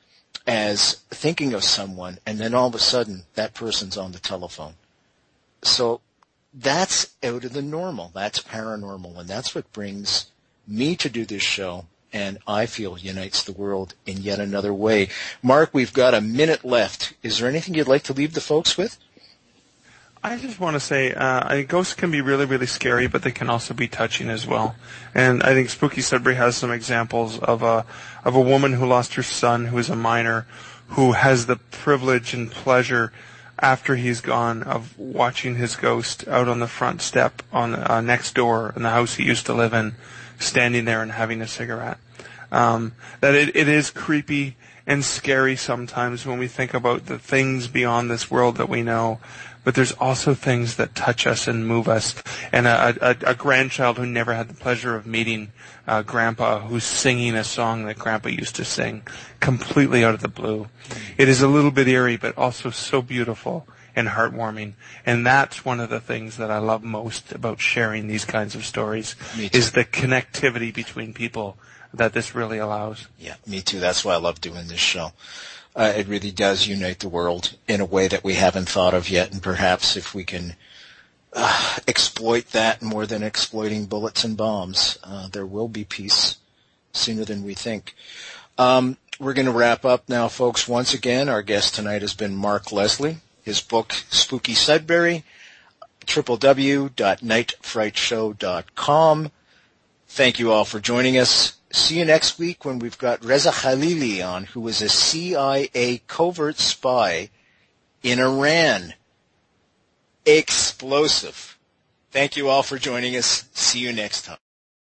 as thinking of someone, and then all of a sudden that person's on the telephone. So that's out of the normal. That's paranormal, and that's what brings me to do this show, and I feel unites the world in yet another way. Mark, we've got a minute left. Is there anything you'd like to leave the folks with? I just want to say, uh, I think ghosts can be really, really scary, but they can also be touching as well. And I think Spooky Sudbury has some examples of a of a woman who lost her son, who is a minor, who has the privilege and pleasure, after he's gone, of watching his ghost out on the front step on uh, next door in the house he used to live in, standing there and having a cigarette. Um, that it, it is creepy and scary sometimes when we think about the things beyond this world that we know. But there's also things that touch us and move us. And a, a, a grandchild who never had the pleasure of meeting uh, Grandpa, who's singing a song that Grandpa used to sing, completely out of the blue. It is a little bit eerie, but also so beautiful and heartwarming. And that's one of the things that I love most about sharing these kinds of stories, is the connectivity between people that this really allows. Yeah, me too. That's why I love doing this show. Uh, it really does unite the world in a way that we haven't thought of yet, and perhaps if we can uh, exploit that more than exploiting bullets and bombs, uh, there will be peace sooner than we think. Um, we're going to wrap up now, folks. Once again, our guest tonight has been Mark Leslie. His book, Spooky Sudbury, w w w dot night fright show dot com. Thank you all for joining us. See you next week when we've got Reza Khalili on, who was a C I A covert spy in Iran. Explosive. Thank you all for joining us. See you next time.